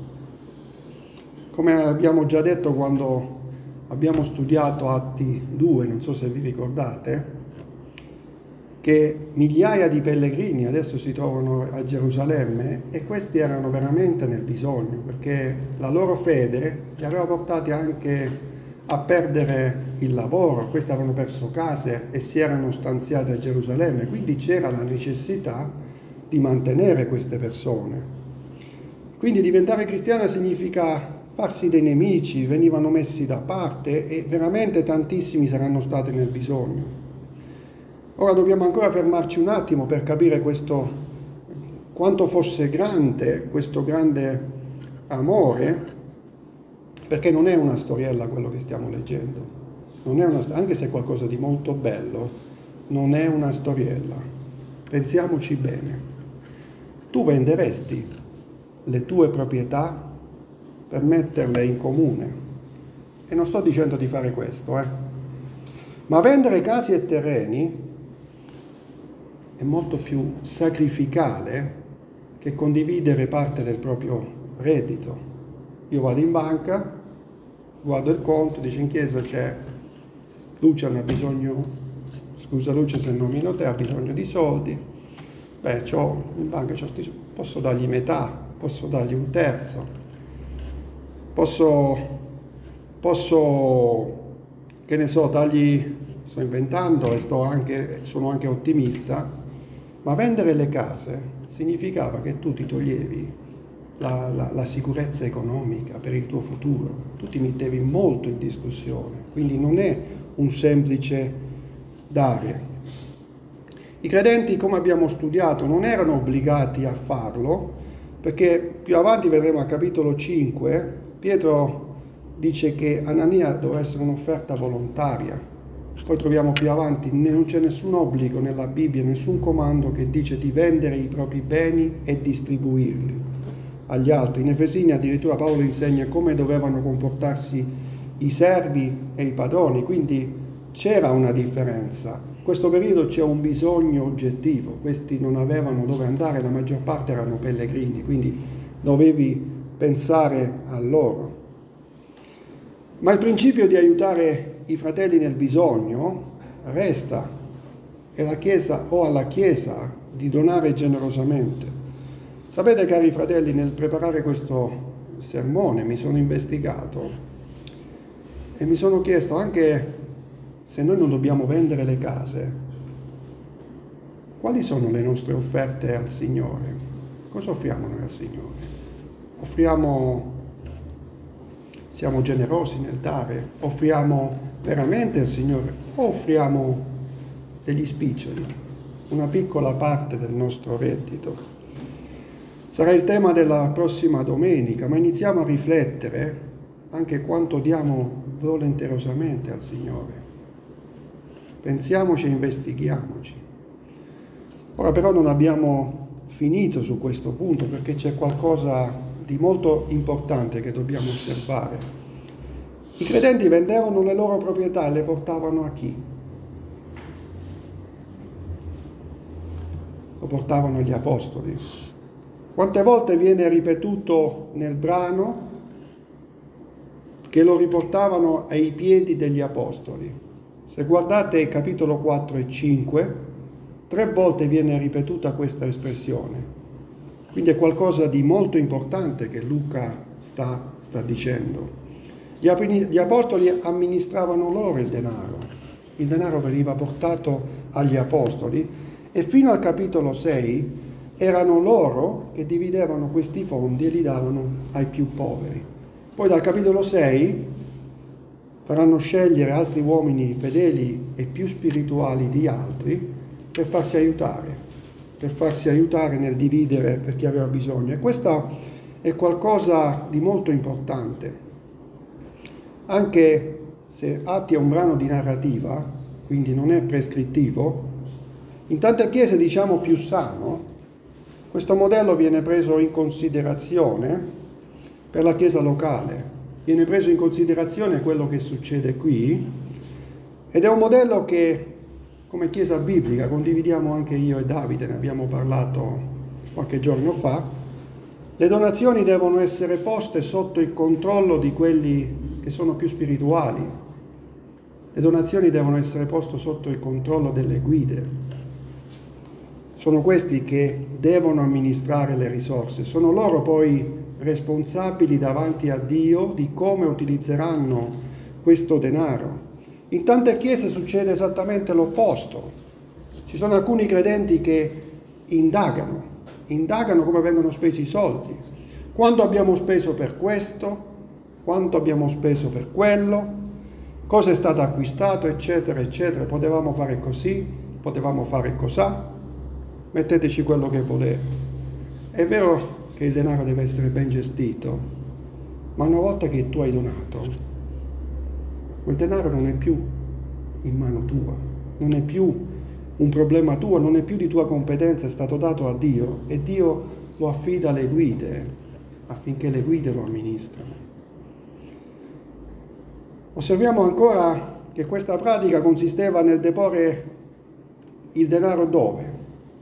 Come abbiamo già detto quando abbiamo studiato Atti due, non so se vi ricordate, che che migliaia di pellegrini adesso si trovano a Gerusalemme e questi erano veramente nel bisogno, perché la loro fede li aveva portati anche a perdere il lavoro, questi avevano perso case e si erano stanziati a Gerusalemme, quindi c'era la necessità di mantenere queste persone. Quindi diventare cristiana significa farsi dei nemici, venivano messi da parte e veramente tantissimi saranno stati nel bisogno. Ora dobbiamo ancora fermarci un attimo per capire questo, quanto fosse grande questo grande amore, perché non è una storiella quello che stiamo leggendo, non è una, anche se è qualcosa di molto bello, non è una storiella. Pensiamoci bene. Tu venderesti le tue proprietà per metterle in comune? E non sto dicendo di fare questo, eh. Ma vendere case e terreni è molto più sacrificale che condividere parte del proprio reddito. Io vado in banca, guardo il conto, dice in chiesa c'è Lucian ha bisogno, scusa Lucia se nomino te, ha bisogno di soldi, beh c'ho, in banca c'ho sti, posso dargli metà, posso dargli un terzo, posso, posso che ne so, dargli, sto inventando e sto anche, sono anche ottimista, ma vendere le case significava che tu ti toglievi La, la, la sicurezza economica per il tuo futuro, tu ti mettevi molto in discussione, quindi non è un semplice dare. I credenti, come abbiamo studiato, non erano obbligati a farlo, perché più avanti vedremo al capitolo cinque, Pietro dice che Anania doveva essere un'offerta volontaria, poi troviamo più avanti, non c'è nessun obbligo nella Bibbia, nessun comando che dice di vendere i propri beni e distribuirli agli altri. In Efesini addirittura Paolo insegna come dovevano comportarsi i servi e i padroni, quindi c'era una differenza. In questo periodo c'è un bisogno oggettivo, questi non avevano dove andare, la maggior parte erano pellegrini, quindi dovevi pensare a loro. Ma il principio di aiutare i fratelli nel bisogno resta, e la Chiesa o alla Chiesa di donare generosamente. Sapete, cari fratelli, nel preparare questo sermone mi sono investigato e mi sono chiesto anche se noi non dobbiamo vendere le case, quali sono le nostre offerte al Signore? Cosa offriamo noi al Signore? Offriamo, siamo generosi nel dare? Offriamo veramente al Signore? O offriamo degli spiccioli, una piccola parte del nostro reddito? Sarà il tema della prossima domenica, ma iniziamo a riflettere anche quanto diamo volenterosamente al Signore. Pensiamoci e investighiamoci. Ora però non abbiamo finito su questo punto, perché c'è qualcosa di molto importante che dobbiamo osservare. I credenti vendevano le loro proprietà e le portavano a chi? Lo portavano agli apostoli. Quante volte viene ripetuto nel brano che lo riportavano ai piedi degli apostoli? Se guardate capitolo quattro e cinque, tre volte viene ripetuta questa espressione. Quindi è qualcosa di molto importante che Luca sta, sta dicendo. Gli, gli apostoli amministravano loro il denaro. Il denaro veniva portato agli apostoli e fino al capitolo sei erano loro che dividevano questi fondi e li davano ai più poveri. Poi dal capitolo sei faranno scegliere altri uomini fedeli e più spirituali di altri per farsi aiutare, per farsi aiutare nel dividere per chi aveva bisogno. E questo è qualcosa di molto importante. Anche se Atti è un brano di narrativa, quindi non è prescrittivo, in tante chiese diciamo più sano, questo modello viene preso in considerazione per la chiesa locale, viene preso in considerazione quello che succede qui ed è un modello che come chiesa biblica condividiamo anche io e Davide, ne abbiamo parlato qualche giorno fa. Le donazioni devono essere poste sotto il controllo di quelli che sono più spirituali, le donazioni devono essere poste sotto il controllo delle guide. sono questi che devono amministrare le risorse, sono loro poi responsabili davanti a Dio di come utilizzeranno questo denaro. In tante chiese succede esattamente l'opposto. Ci sono alcuni credenti che indagano, indagano come vengono spesi i soldi. Quanto abbiamo speso per questo? Quanto abbiamo speso per quello? Cosa è stato acquistato, eccetera, eccetera. Potevamo fare così, potevamo fare cosà. Metteteci quello che volete. È vero che il denaro deve essere ben gestito, ma una volta che tu hai donato, quel denaro non è più in mano tua, non è più un problema tuo, non è più di tua competenza, è stato dato a Dio e Dio lo affida alle guide affinché le guide lo amministrano. Osserviamo ancora che questa pratica consisteva nel deporre il denaro dove?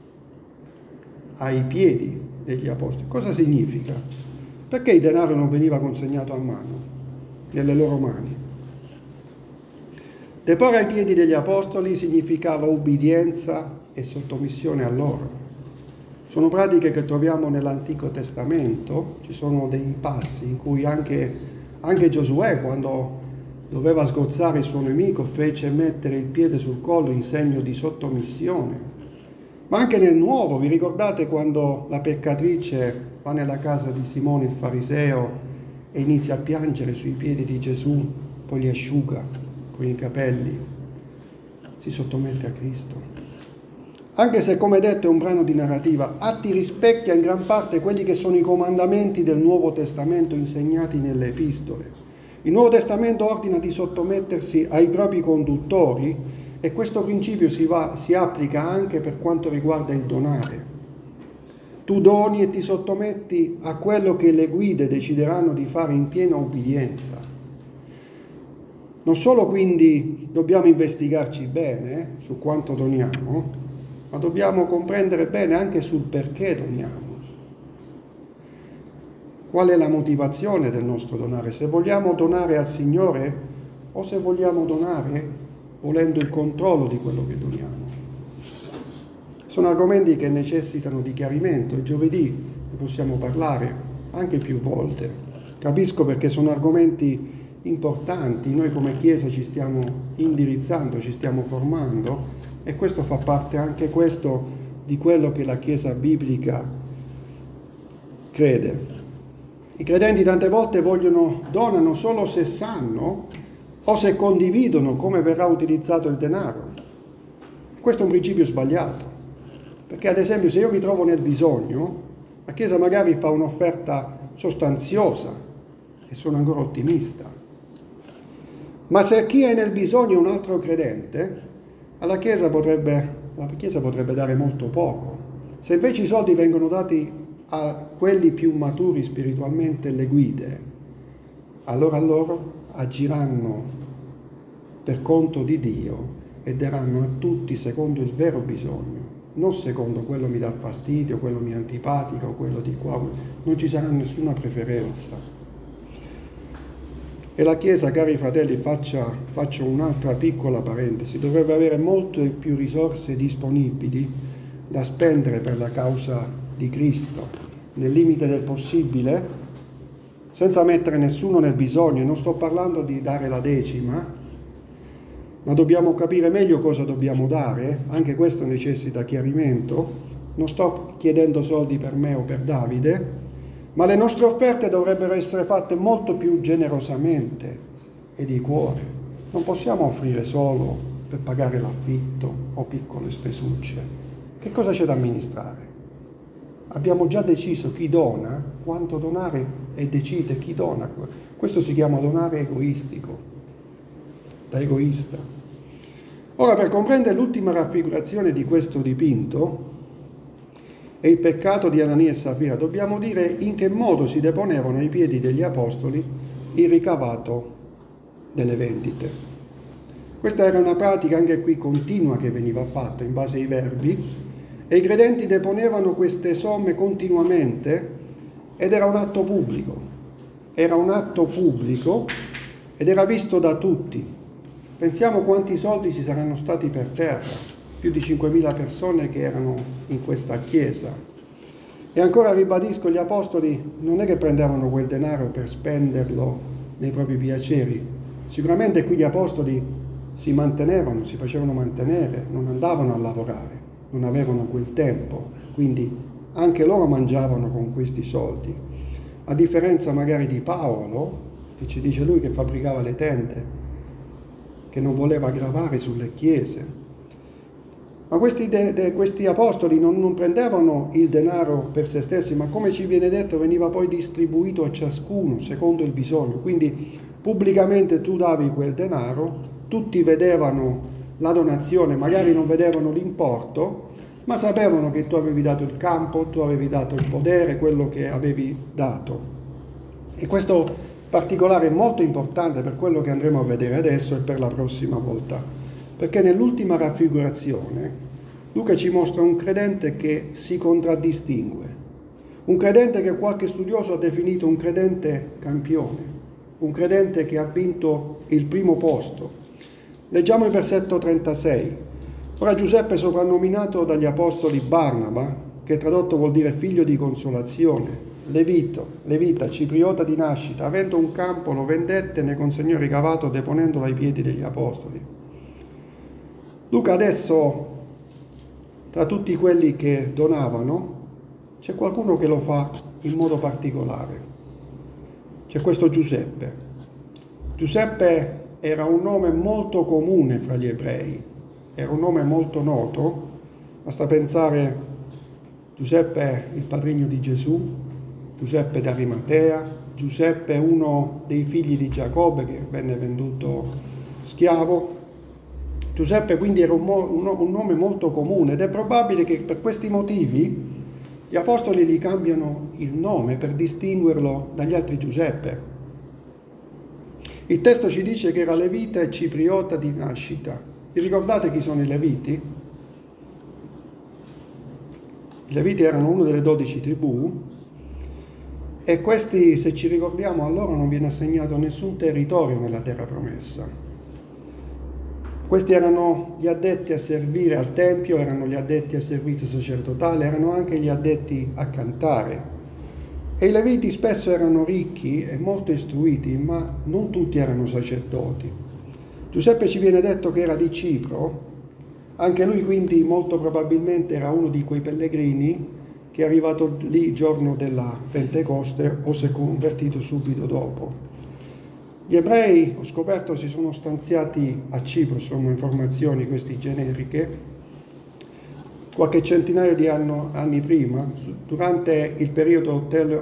Ai piedi degli apostoli. Cosa significa? Perché il denaro non veniva consegnato a mano, nelle loro mani? Deporre ai piedi degli apostoli significava ubbidienza e sottomissione a loro. Sono pratiche che troviamo nell'Antico Testamento, ci sono dei passi in cui anche, anche Giosuè, quando doveva sgozzare il suo nemico, fece mettere il piede sul collo in segno di sottomissione. Ma anche nel Nuovo, vi ricordate quando la peccatrice va nella casa di Simone il fariseo e inizia a piangere sui piedi di Gesù, poi li asciuga con i capelli, si sottomette a Cristo. Anche se, come detto, è un brano di narrativa, Atti rispecchia in gran parte quelli che sono i comandamenti del Nuovo Testamento insegnati nelle epistole. Il Nuovo Testamento ordina di sottomettersi ai propri conduttori e questo principio si, va, si applica anche per quanto riguarda il donare. Tu doni e ti sottometti a quello che le guide decideranno di fare in piena obbedienza. Non solo quindi dobbiamo investigarci bene su quanto doniamo, ma dobbiamo comprendere bene anche sul perché doniamo. Qual è la motivazione del nostro donare? Se vogliamo donare al Signore o se vogliamo donare volendo il controllo di quello che doniamo. Sono argomenti che necessitano di chiarimento e giovedì ne possiamo parlare anche più volte. Capisco perché sono argomenti importanti, noi come Chiesa ci stiamo indirizzando, ci stiamo formando e questo fa parte anche questo di quello che la Chiesa biblica crede. I credenti tante volte vogliono, donano solo se sanno o se condividono come verrà utilizzato il denaro. Questo è un principio sbagliato, perché ad esempio se io mi trovo nel bisogno, la Chiesa magari fa un'offerta sostanziosa e sono ancora ottimista. Ma se chi è nel bisogno è un altro credente, alla Chiesa potrebbe, la Chiesa potrebbe dare molto poco. Se invece i soldi vengono dati a quelli più maturi spiritualmente, le guide, allora loro agiranno per conto di Dio e daranno a tutti secondo il vero bisogno, non secondo quello mi dà fastidio, quello mi è antipatico, quello di qua, non ci sarà nessuna preferenza. E la Chiesa, cari fratelli, faccia, faccio un'altra piccola parentesi, dovrebbe avere molte più risorse disponibili da spendere per la causa di Cristo, nel limite del possibile, senza mettere nessuno nel bisogno. Non sto parlando di dare la decima, ma dobbiamo capire meglio cosa dobbiamo dare, anche questo necessita chiarimento. Non sto chiedendo soldi per me o per Davide, ma le nostre offerte dovrebbero essere fatte molto più generosamente e di cuore. Non possiamo offrire solo per pagare l'affitto o piccole spesucce. Che cosa c'è da amministrare? Abbiamo già deciso chi dona, quanto donare e decide chi dona. Questo si chiama donare egoistico, da egoista. Ora, per comprendere l'ultima raffigurazione di questo dipinto e il peccato di Anania e Safira, dobbiamo dire in che modo si deponevano ai piedi degli apostoli il ricavato delle vendite. Questa era una pratica anche qui continua che veniva fatta in base ai verbi, e i credenti deponevano queste somme continuamente ed era un atto pubblico. Era un atto pubblico ed era visto da tutti. Pensiamo quanti soldi ci saranno stati per terra più di cinquemila persone che erano in questa chiesa. E ancora ribadisco, gli apostoli non è che prendevano quel denaro per spenderlo nei propri piaceri. Sicuramente qui gli apostoli si mantenevano, si facevano mantenere, non andavano a lavorare, non avevano quel tempo, quindi anche loro mangiavano con questi soldi. A differenza magari di Paolo, che ci dice lui che fabbricava le tende, che non voleva gravare sulle chiese. Ma questi, de, de, questi apostoli non, non prendevano il denaro per se stessi, ma come ci viene detto veniva poi distribuito a ciascuno secondo il bisogno. Quindi pubblicamente tu davi quel denaro, tutti vedevano la donazione, magari non vedevano l'importo, ma sapevano che tu avevi dato il campo, tu avevi dato il podere, quello che avevi dato. E questo particolare è molto importante per quello che andremo a vedere adesso e per la prossima volta. Perché nell'ultima raffigurazione Luca ci mostra un credente che si contraddistingue, un credente che qualche studioso ha definito un credente campione, un credente che ha vinto il primo posto. Leggiamo il versetto trentasei. Ora Giuseppe, soprannominato dagli apostoli Barnaba, che tradotto vuol dire figlio di consolazione, Levito, Levita, cipriota di nascita, avendo un campo lo vendette e ne consegnò il ricavato deponendolo ai piedi degli apostoli. Luca adesso, tra tutti quelli che donavano, c'è qualcuno che lo fa in modo particolare. C'è questo Giuseppe. Giuseppe era un nome molto comune fra gli ebrei, era un nome molto noto. Basta pensare Giuseppe, il padrigno di Gesù, Giuseppe d'Arimatea, Giuseppe, uno dei figli di Giacobbe che venne venduto schiavo. Giuseppe quindi era un, mo- un nome molto comune ed è probabile che per questi motivi gli apostoli gli cambiano il nome per distinguerlo dagli altri Giuseppe. Il testo ci dice che era levita e cipriota di nascita. Vi ricordate chi sono i leviti? I leviti erano una delle dodici tribù e questi, se ci ricordiamo, a loro non viene assegnato nessun territorio nella terra promessa. Questi erano gli addetti a servire al Tempio, erano gli addetti al servizio sacerdotale, erano anche gli addetti a cantare. E i Leviti spesso erano ricchi e molto istruiti, ma non tutti erano sacerdoti. Giuseppe ci viene detto che era di Cipro, anche lui quindi molto probabilmente era uno di quei pellegrini che è arrivato lì il giorno della Pentecoste o si è convertito subito dopo. Gli ebrei, ho scoperto, si sono stanziati a Cipro, sono informazioni queste generiche, qualche centinaio di anno, anni prima, durante il periodo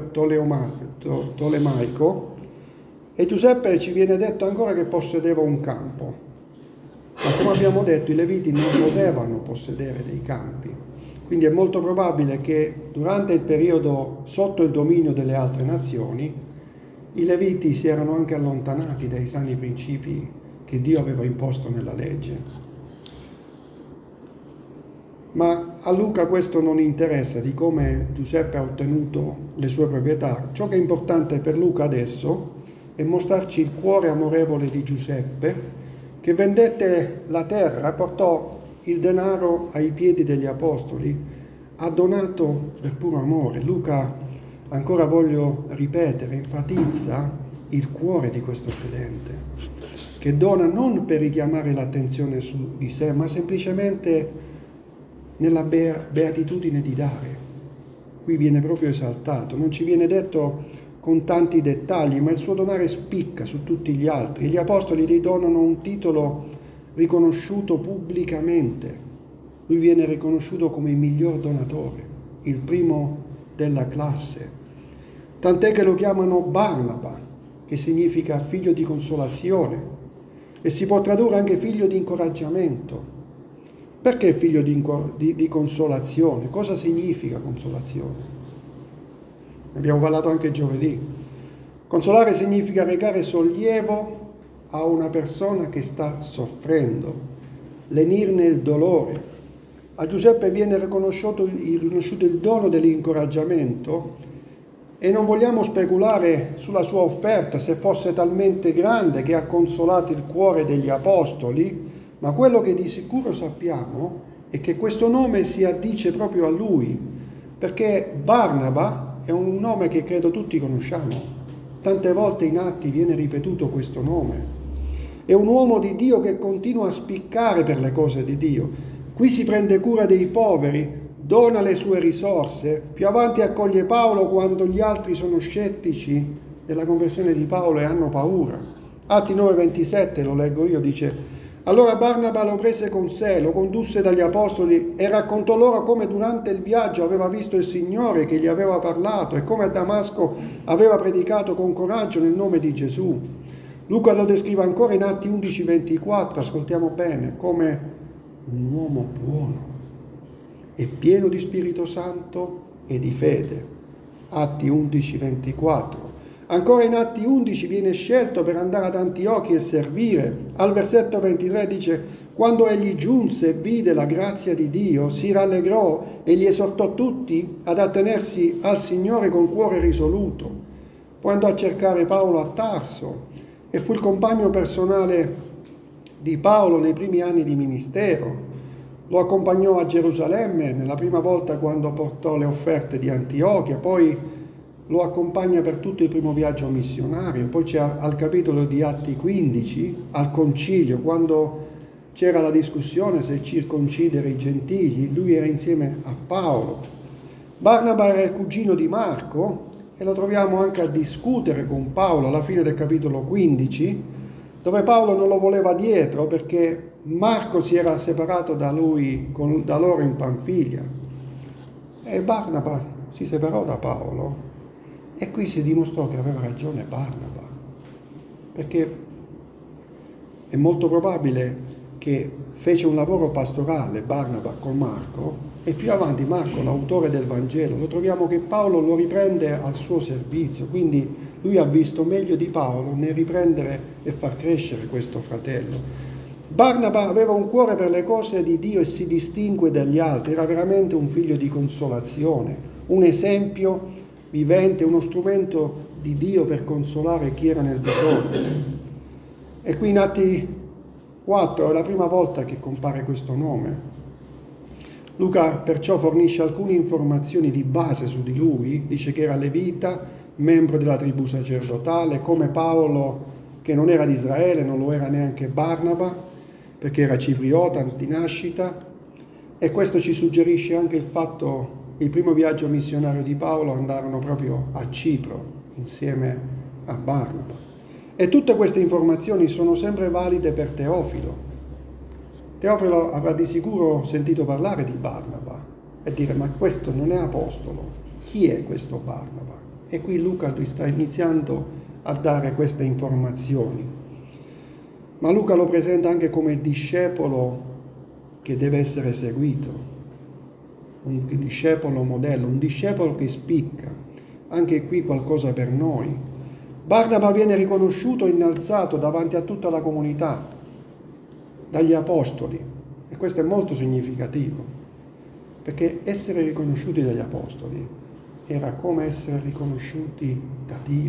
tolemaico, e Giuseppe ci viene detto ancora che possedeva un campo. Ma come abbiamo detto, i Leviti non potevano possedere dei campi, quindi è molto probabile che durante il periodo sotto il dominio delle altre nazioni i Leviti si erano anche allontanati dai sani principi che Dio aveva imposto nella legge. Ma a Luca questo non interessa di come Giuseppe ha ottenuto le sue proprietà. Ciò che è importante per Luca adesso è mostrarci il cuore amorevole di Giuseppe, che vendette la terra, portò il denaro ai piedi degli apostoli, ha donato per puro amore. Luca, ancora voglio ripetere, enfatizza il cuore di questo credente, che dona non per richiamare l'attenzione su di sé, ma semplicemente nella beatitudine di dare. Qui viene proprio esaltato, non ci viene detto con tanti dettagli, ma il suo donare spicca su tutti gli altri. Gli apostoli gli donano un titolo riconosciuto pubblicamente. Lui viene riconosciuto come il miglior donatore, il primo della classe. Tant'è che lo chiamano Barnaba, che significa figlio di consolazione, e si può tradurre anche figlio di incoraggiamento. Perché figlio di, di, di consolazione? Cosa significa consolazione? Ne abbiamo parlato anche giovedì. Consolare significa recare sollievo a una persona che sta soffrendo, lenirne il dolore. A Giuseppe viene riconosciuto, riconosciuto il dono dell'incoraggiamento e non vogliamo speculare sulla sua offerta, se fosse talmente grande che ha consolato il cuore degli apostoli, ma quello che di sicuro sappiamo è e che questo nome si addice proprio a lui, perché Barnaba è un nome che credo tutti conosciamo. Tante volte in Atti viene ripetuto questo nome. È un uomo di Dio che continua a spiccare per le cose di Dio. Qui si prende cura dei poveri, dona le sue risorse, più avanti accoglie Paolo quando gli altri sono scettici della conversione di Paolo e hanno paura. Atti nove ventisette, lo leggo io, dice: allora Barnaba lo prese con sé, lo condusse dagli apostoli e raccontò loro come durante il viaggio aveva visto il Signore che gli aveva parlato e come a Damasco aveva predicato con coraggio nel nome di Gesù. Luca lo descrive ancora in Atti undici ventiquattro, ascoltiamo bene, come un uomo buono e pieno di Spirito Santo e di fede. Atti undici ventiquattro. Ancora in Atti undici viene scelto per andare ad Antiochia e servire. Al versetto ventitré dice: quando egli giunse e vide la grazia di Dio, si rallegrò e gli esortò tutti ad attenersi al Signore con cuore risoluto. Poi andò a cercare Paolo a Tarso e fu il compagno personale di Paolo nei primi anni di ministero. Lo accompagnò a Gerusalemme nella prima volta quando portò le offerte di Antiochia, poi lo accompagna per tutto il primo viaggio missionario. Poi c'è al capitolo di Atti quindici, al concilio, quando c'era la discussione se circoncidere i gentili, lui era insieme a Paolo. Barnaba era il cugino di Marco e lo troviamo anche a discutere con Paolo alla fine del capitolo quindici, dove Paolo non lo voleva dietro perché Marco si era separato da lui, con, da loro in Panfilia, e Barnaba si separò da Paolo. E qui si dimostrò che aveva ragione Barnaba, perché è molto probabile che fece un lavoro pastorale Barnaba con Marco, e più avanti Marco, l'autore del Vangelo, lo troviamo che Paolo lo riprende al suo servizio, quindi lui ha visto meglio di Paolo nel riprendere e far crescere questo fratello. Barnaba aveva un cuore per le cose di Dio e si distingue dagli altri, era veramente un figlio di consolazione, un esempio vivente, uno strumento di Dio per consolare chi era nel bisogno. E qui in Atti quattro è la prima volta che compare questo nome. Luca perciò fornisce alcune informazioni di base su di lui, dice che era levita, membro della tribù sacerdotale, come Paolo, che non era di Israele, non lo era neanche Barnaba, perché era cipriota di nascita, e questo ci suggerisce anche il fatto che il primo viaggio missionario di Paolo andarono proprio a Cipro insieme a Barnaba. E tutte queste informazioni sono sempre valide per Teofilo. Teofilo avrà di sicuro sentito parlare di Barnaba e dire: ma questo non è apostolo, chi è questo Barnaba? E qui Luca sta iniziando a dare queste informazioni. Ma Luca lo presenta anche come discepolo che deve essere seguito, un discepolo modello, un discepolo che spicca. Anche qui qualcosa per noi. Barnaba viene riconosciuto e innalzato davanti a tutta la comunità dagli apostoli, e questo è molto significativo, perché essere riconosciuti dagli apostoli era come essere riconosciuti da Dio.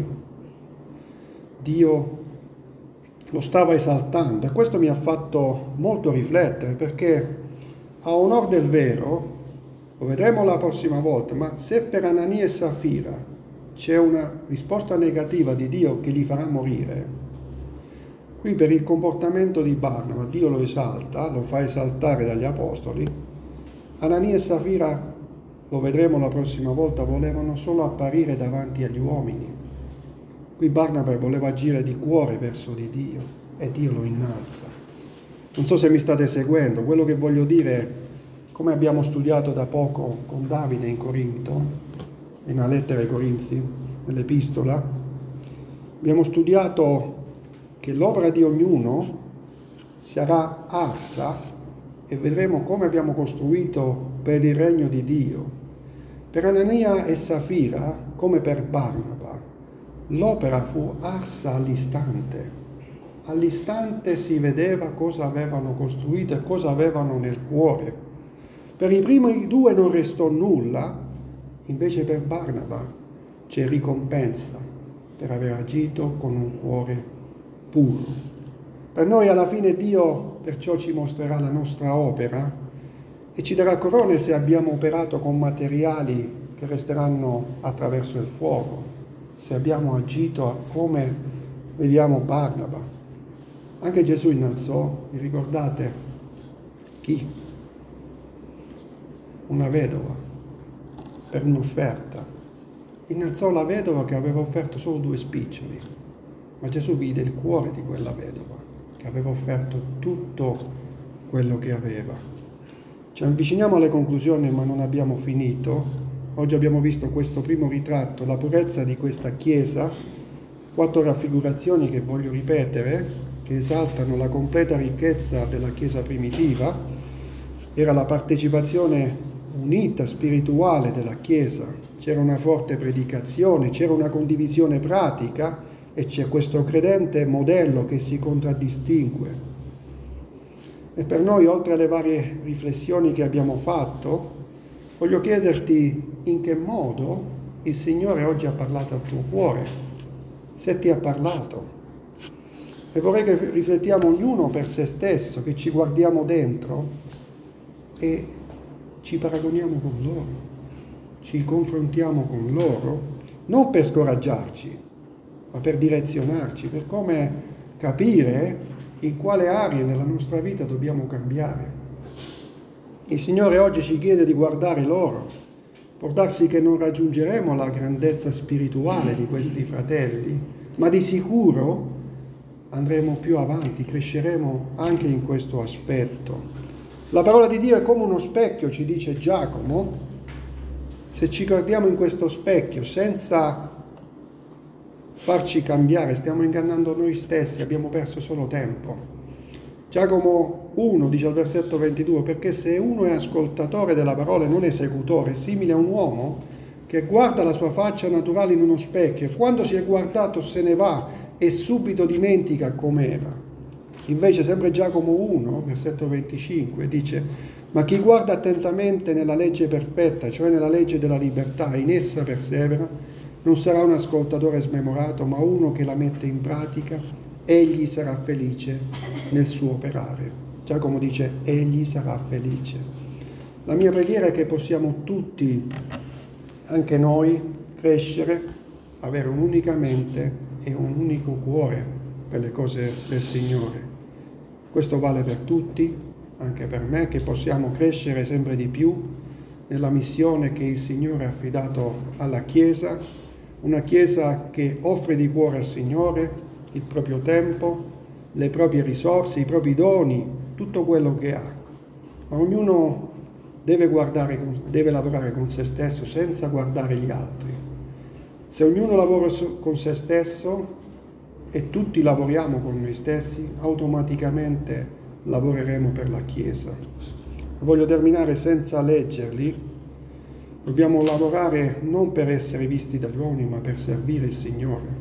Dio lo stava esaltando, e questo mi ha fatto molto riflettere, perché a onor del vero, lo vedremo la prossima volta, ma se per Anania e Safira c'è una risposta negativa di Dio che li farà morire, qui per il comportamento di Barnaba Dio lo esalta, lo fa esaltare dagli apostoli. Anania e Safira, lo vedremo la prossima volta, volevano solo apparire davanti agli uomini. Qui Barnaba voleva agire di cuore verso di Dio e Dio lo innalza. Non so se mi state seguendo, quello che voglio dire, come abbiamo studiato da poco con Davide in Corinto, in una lettera ai Corinzi, nell'epistola, abbiamo studiato che l'opera di ognuno sarà arsa e vedremo come abbiamo costruito per il regno di Dio. Per Anania e Safira, come per Barnaba, l'opera fu arsa all'istante. All'istante si vedeva cosa avevano costruito e cosa avevano nel cuore. Per i primi due non restò nulla, invece per Barnaba c'è ricompensa per aver agito con un cuore puro. Per noi alla fine Dio perciò ci mostrerà la nostra opera e ci darà corone se abbiamo operato con materiali che resteranno attraverso il fuoco, se abbiamo agito come vediamo Barnaba. Anche Gesù innalzò, vi ricordate chi? Una vedova per un'offerta. Innalzò la vedova che aveva offerto solo due spiccioli, ma Gesù vide il cuore di quella vedova che aveva offerto tutto quello che aveva. Ci avviciniamo alle conclusioni, ma non abbiamo finito. Oggi abbiamo visto questo primo ritratto, la purezza di questa Chiesa, quattro raffigurazioni che voglio ripetere, che esaltano la completa ricchezza della Chiesa primitiva. Era la partecipazione unita, spirituale della Chiesa, c'era una forte predicazione, c'era una condivisione pratica e c'è questo credente modello che si contraddistingue. E per noi, oltre alle varie riflessioni che abbiamo fatto, voglio chiederti in che modo il Signore oggi ha parlato al tuo cuore, se ti ha parlato. E vorrei che riflettiamo ognuno per se stesso, che ci guardiamo dentro e ci paragoniamo con loro, ci confrontiamo con loro, non per scoraggiarci, ma per direzionarci, per come capire in quale aree nella nostra vita dobbiamo cambiare. Il Signore oggi ci chiede di guardare loro, può darsi che non raggiungeremo la grandezza spirituale di questi fratelli, ma di sicuro andremo più avanti, cresceremo anche in questo aspetto. La parola di Dio è come uno specchio, ci dice Giacomo. Se ci guardiamo in questo specchio senza farci cambiare, stiamo ingannando noi stessi, abbiamo perso solo tempo. Giacomo uno dice al versetto ventidue: perché se uno è ascoltatore della parola e non esecutore, è simile a un uomo che guarda la sua faccia naturale in uno specchio e quando si è guardato se ne va e subito dimentica com'era. Invece sempre Giacomo uno, versetto venticinque, dice: ma chi guarda attentamente nella legge perfetta, cioè nella legge della libertà, in essa persevera, non sarà un ascoltatore smemorato, ma uno che la mette in pratica, egli sarà felice nel suo operare. Giacomo dice: egli sarà felice. La mia preghiera è che possiamo tutti, anche noi, crescere, avere un'unica mente e un unico cuore per le cose del Signore. Questo vale per tutti, anche per me, che possiamo crescere sempre di più nella missione che il Signore ha affidato alla Chiesa, una Chiesa che offre di cuore al Signore il proprio tempo, le proprie risorse, i propri doni, tutto quello che ha. Ma ognuno deve guardare, deve lavorare con se stesso senza guardare gli altri. Se ognuno lavora con se stesso e tutti lavoriamo con noi stessi, automaticamente lavoreremo per la Chiesa. Voglio terminare senza leggerli. Dobbiamo lavorare non per essere visti dagli uomini, ma per servire il Signore.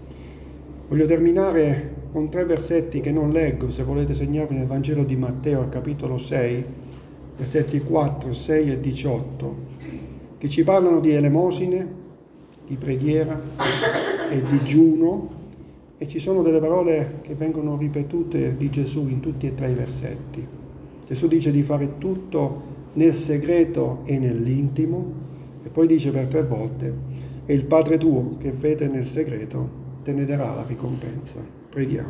Voglio terminare con tre versetti che non leggo, se volete segnarvi, nel Vangelo di Matteo, al capitolo sei, versetti quattro, sei e diciotto, che ci parlano di elemosine, di preghiera e digiuno, e ci sono delle parole che vengono ripetute di Gesù in tutti e tre i versetti. Gesù dice di fare tutto nel segreto e nell'intimo, e poi dice per tre volte: e il Padre tuo che vede nel segreto te ne darà la ricompensa. Preghiamo.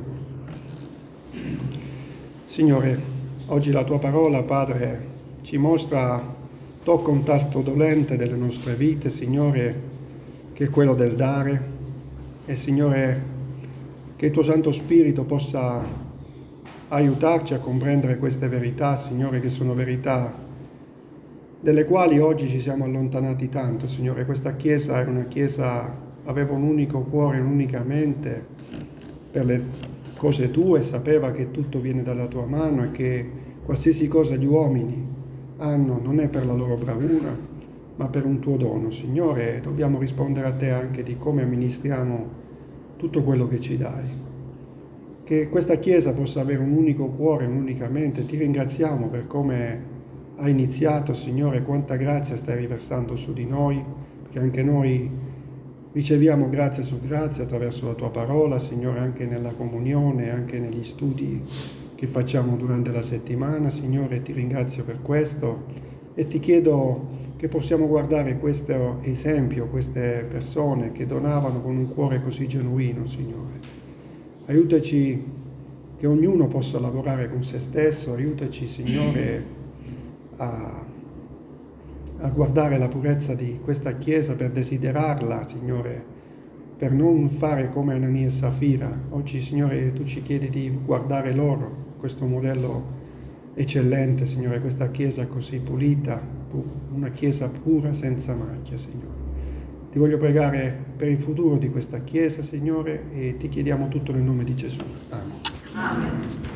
Signore, oggi la tua parola, Padre, ci mostra, tocca un tasto dolente delle nostre vite, Signore, che è quello del dare, e Signore, che il tuo Santo Spirito possa aiutarci a comprendere queste verità, Signore, che sono verità delle quali oggi ci siamo allontanati tanto, Signore. Questa Chiesa era una Chiesa, aveva un unico cuore, un'unica mente per le cose tue, sapeva che tutto viene dalla tua mano e che qualsiasi cosa gli uomini hanno non è per la loro bravura, ma per un tuo dono, Signore. Dobbiamo rispondere a te anche di come amministriamo tutto quello che ci dai. Che questa Chiesa possa avere un unico cuore, un'unica mente. Ti ringraziamo per come hai iniziato, Signore, quanta grazia stai riversando su di noi, perché anche noi riceviamo grazia su grazia attraverso la tua parola, Signore, anche nella comunione, anche negli studi che facciamo durante la settimana. Signore, ti ringrazio per questo e ti chiedo che possiamo guardare questo esempio, queste persone che donavano con un cuore così genuino, Signore. Aiutaci che ognuno possa lavorare con se stesso, aiutaci, Signore, a, a guardare la purezza di questa Chiesa per desiderarla, Signore, per non fare come Anania e Safira. Oggi, Signore, tu ci chiedi di guardare loro, questo modello eccellente, Signore, questa Chiesa così pulita, una Chiesa pura senza macchia, Signore. Ti voglio pregare per il futuro di questa Chiesa, Signore, e ti chiediamo tutto nel nome di Gesù. Amen. Amen.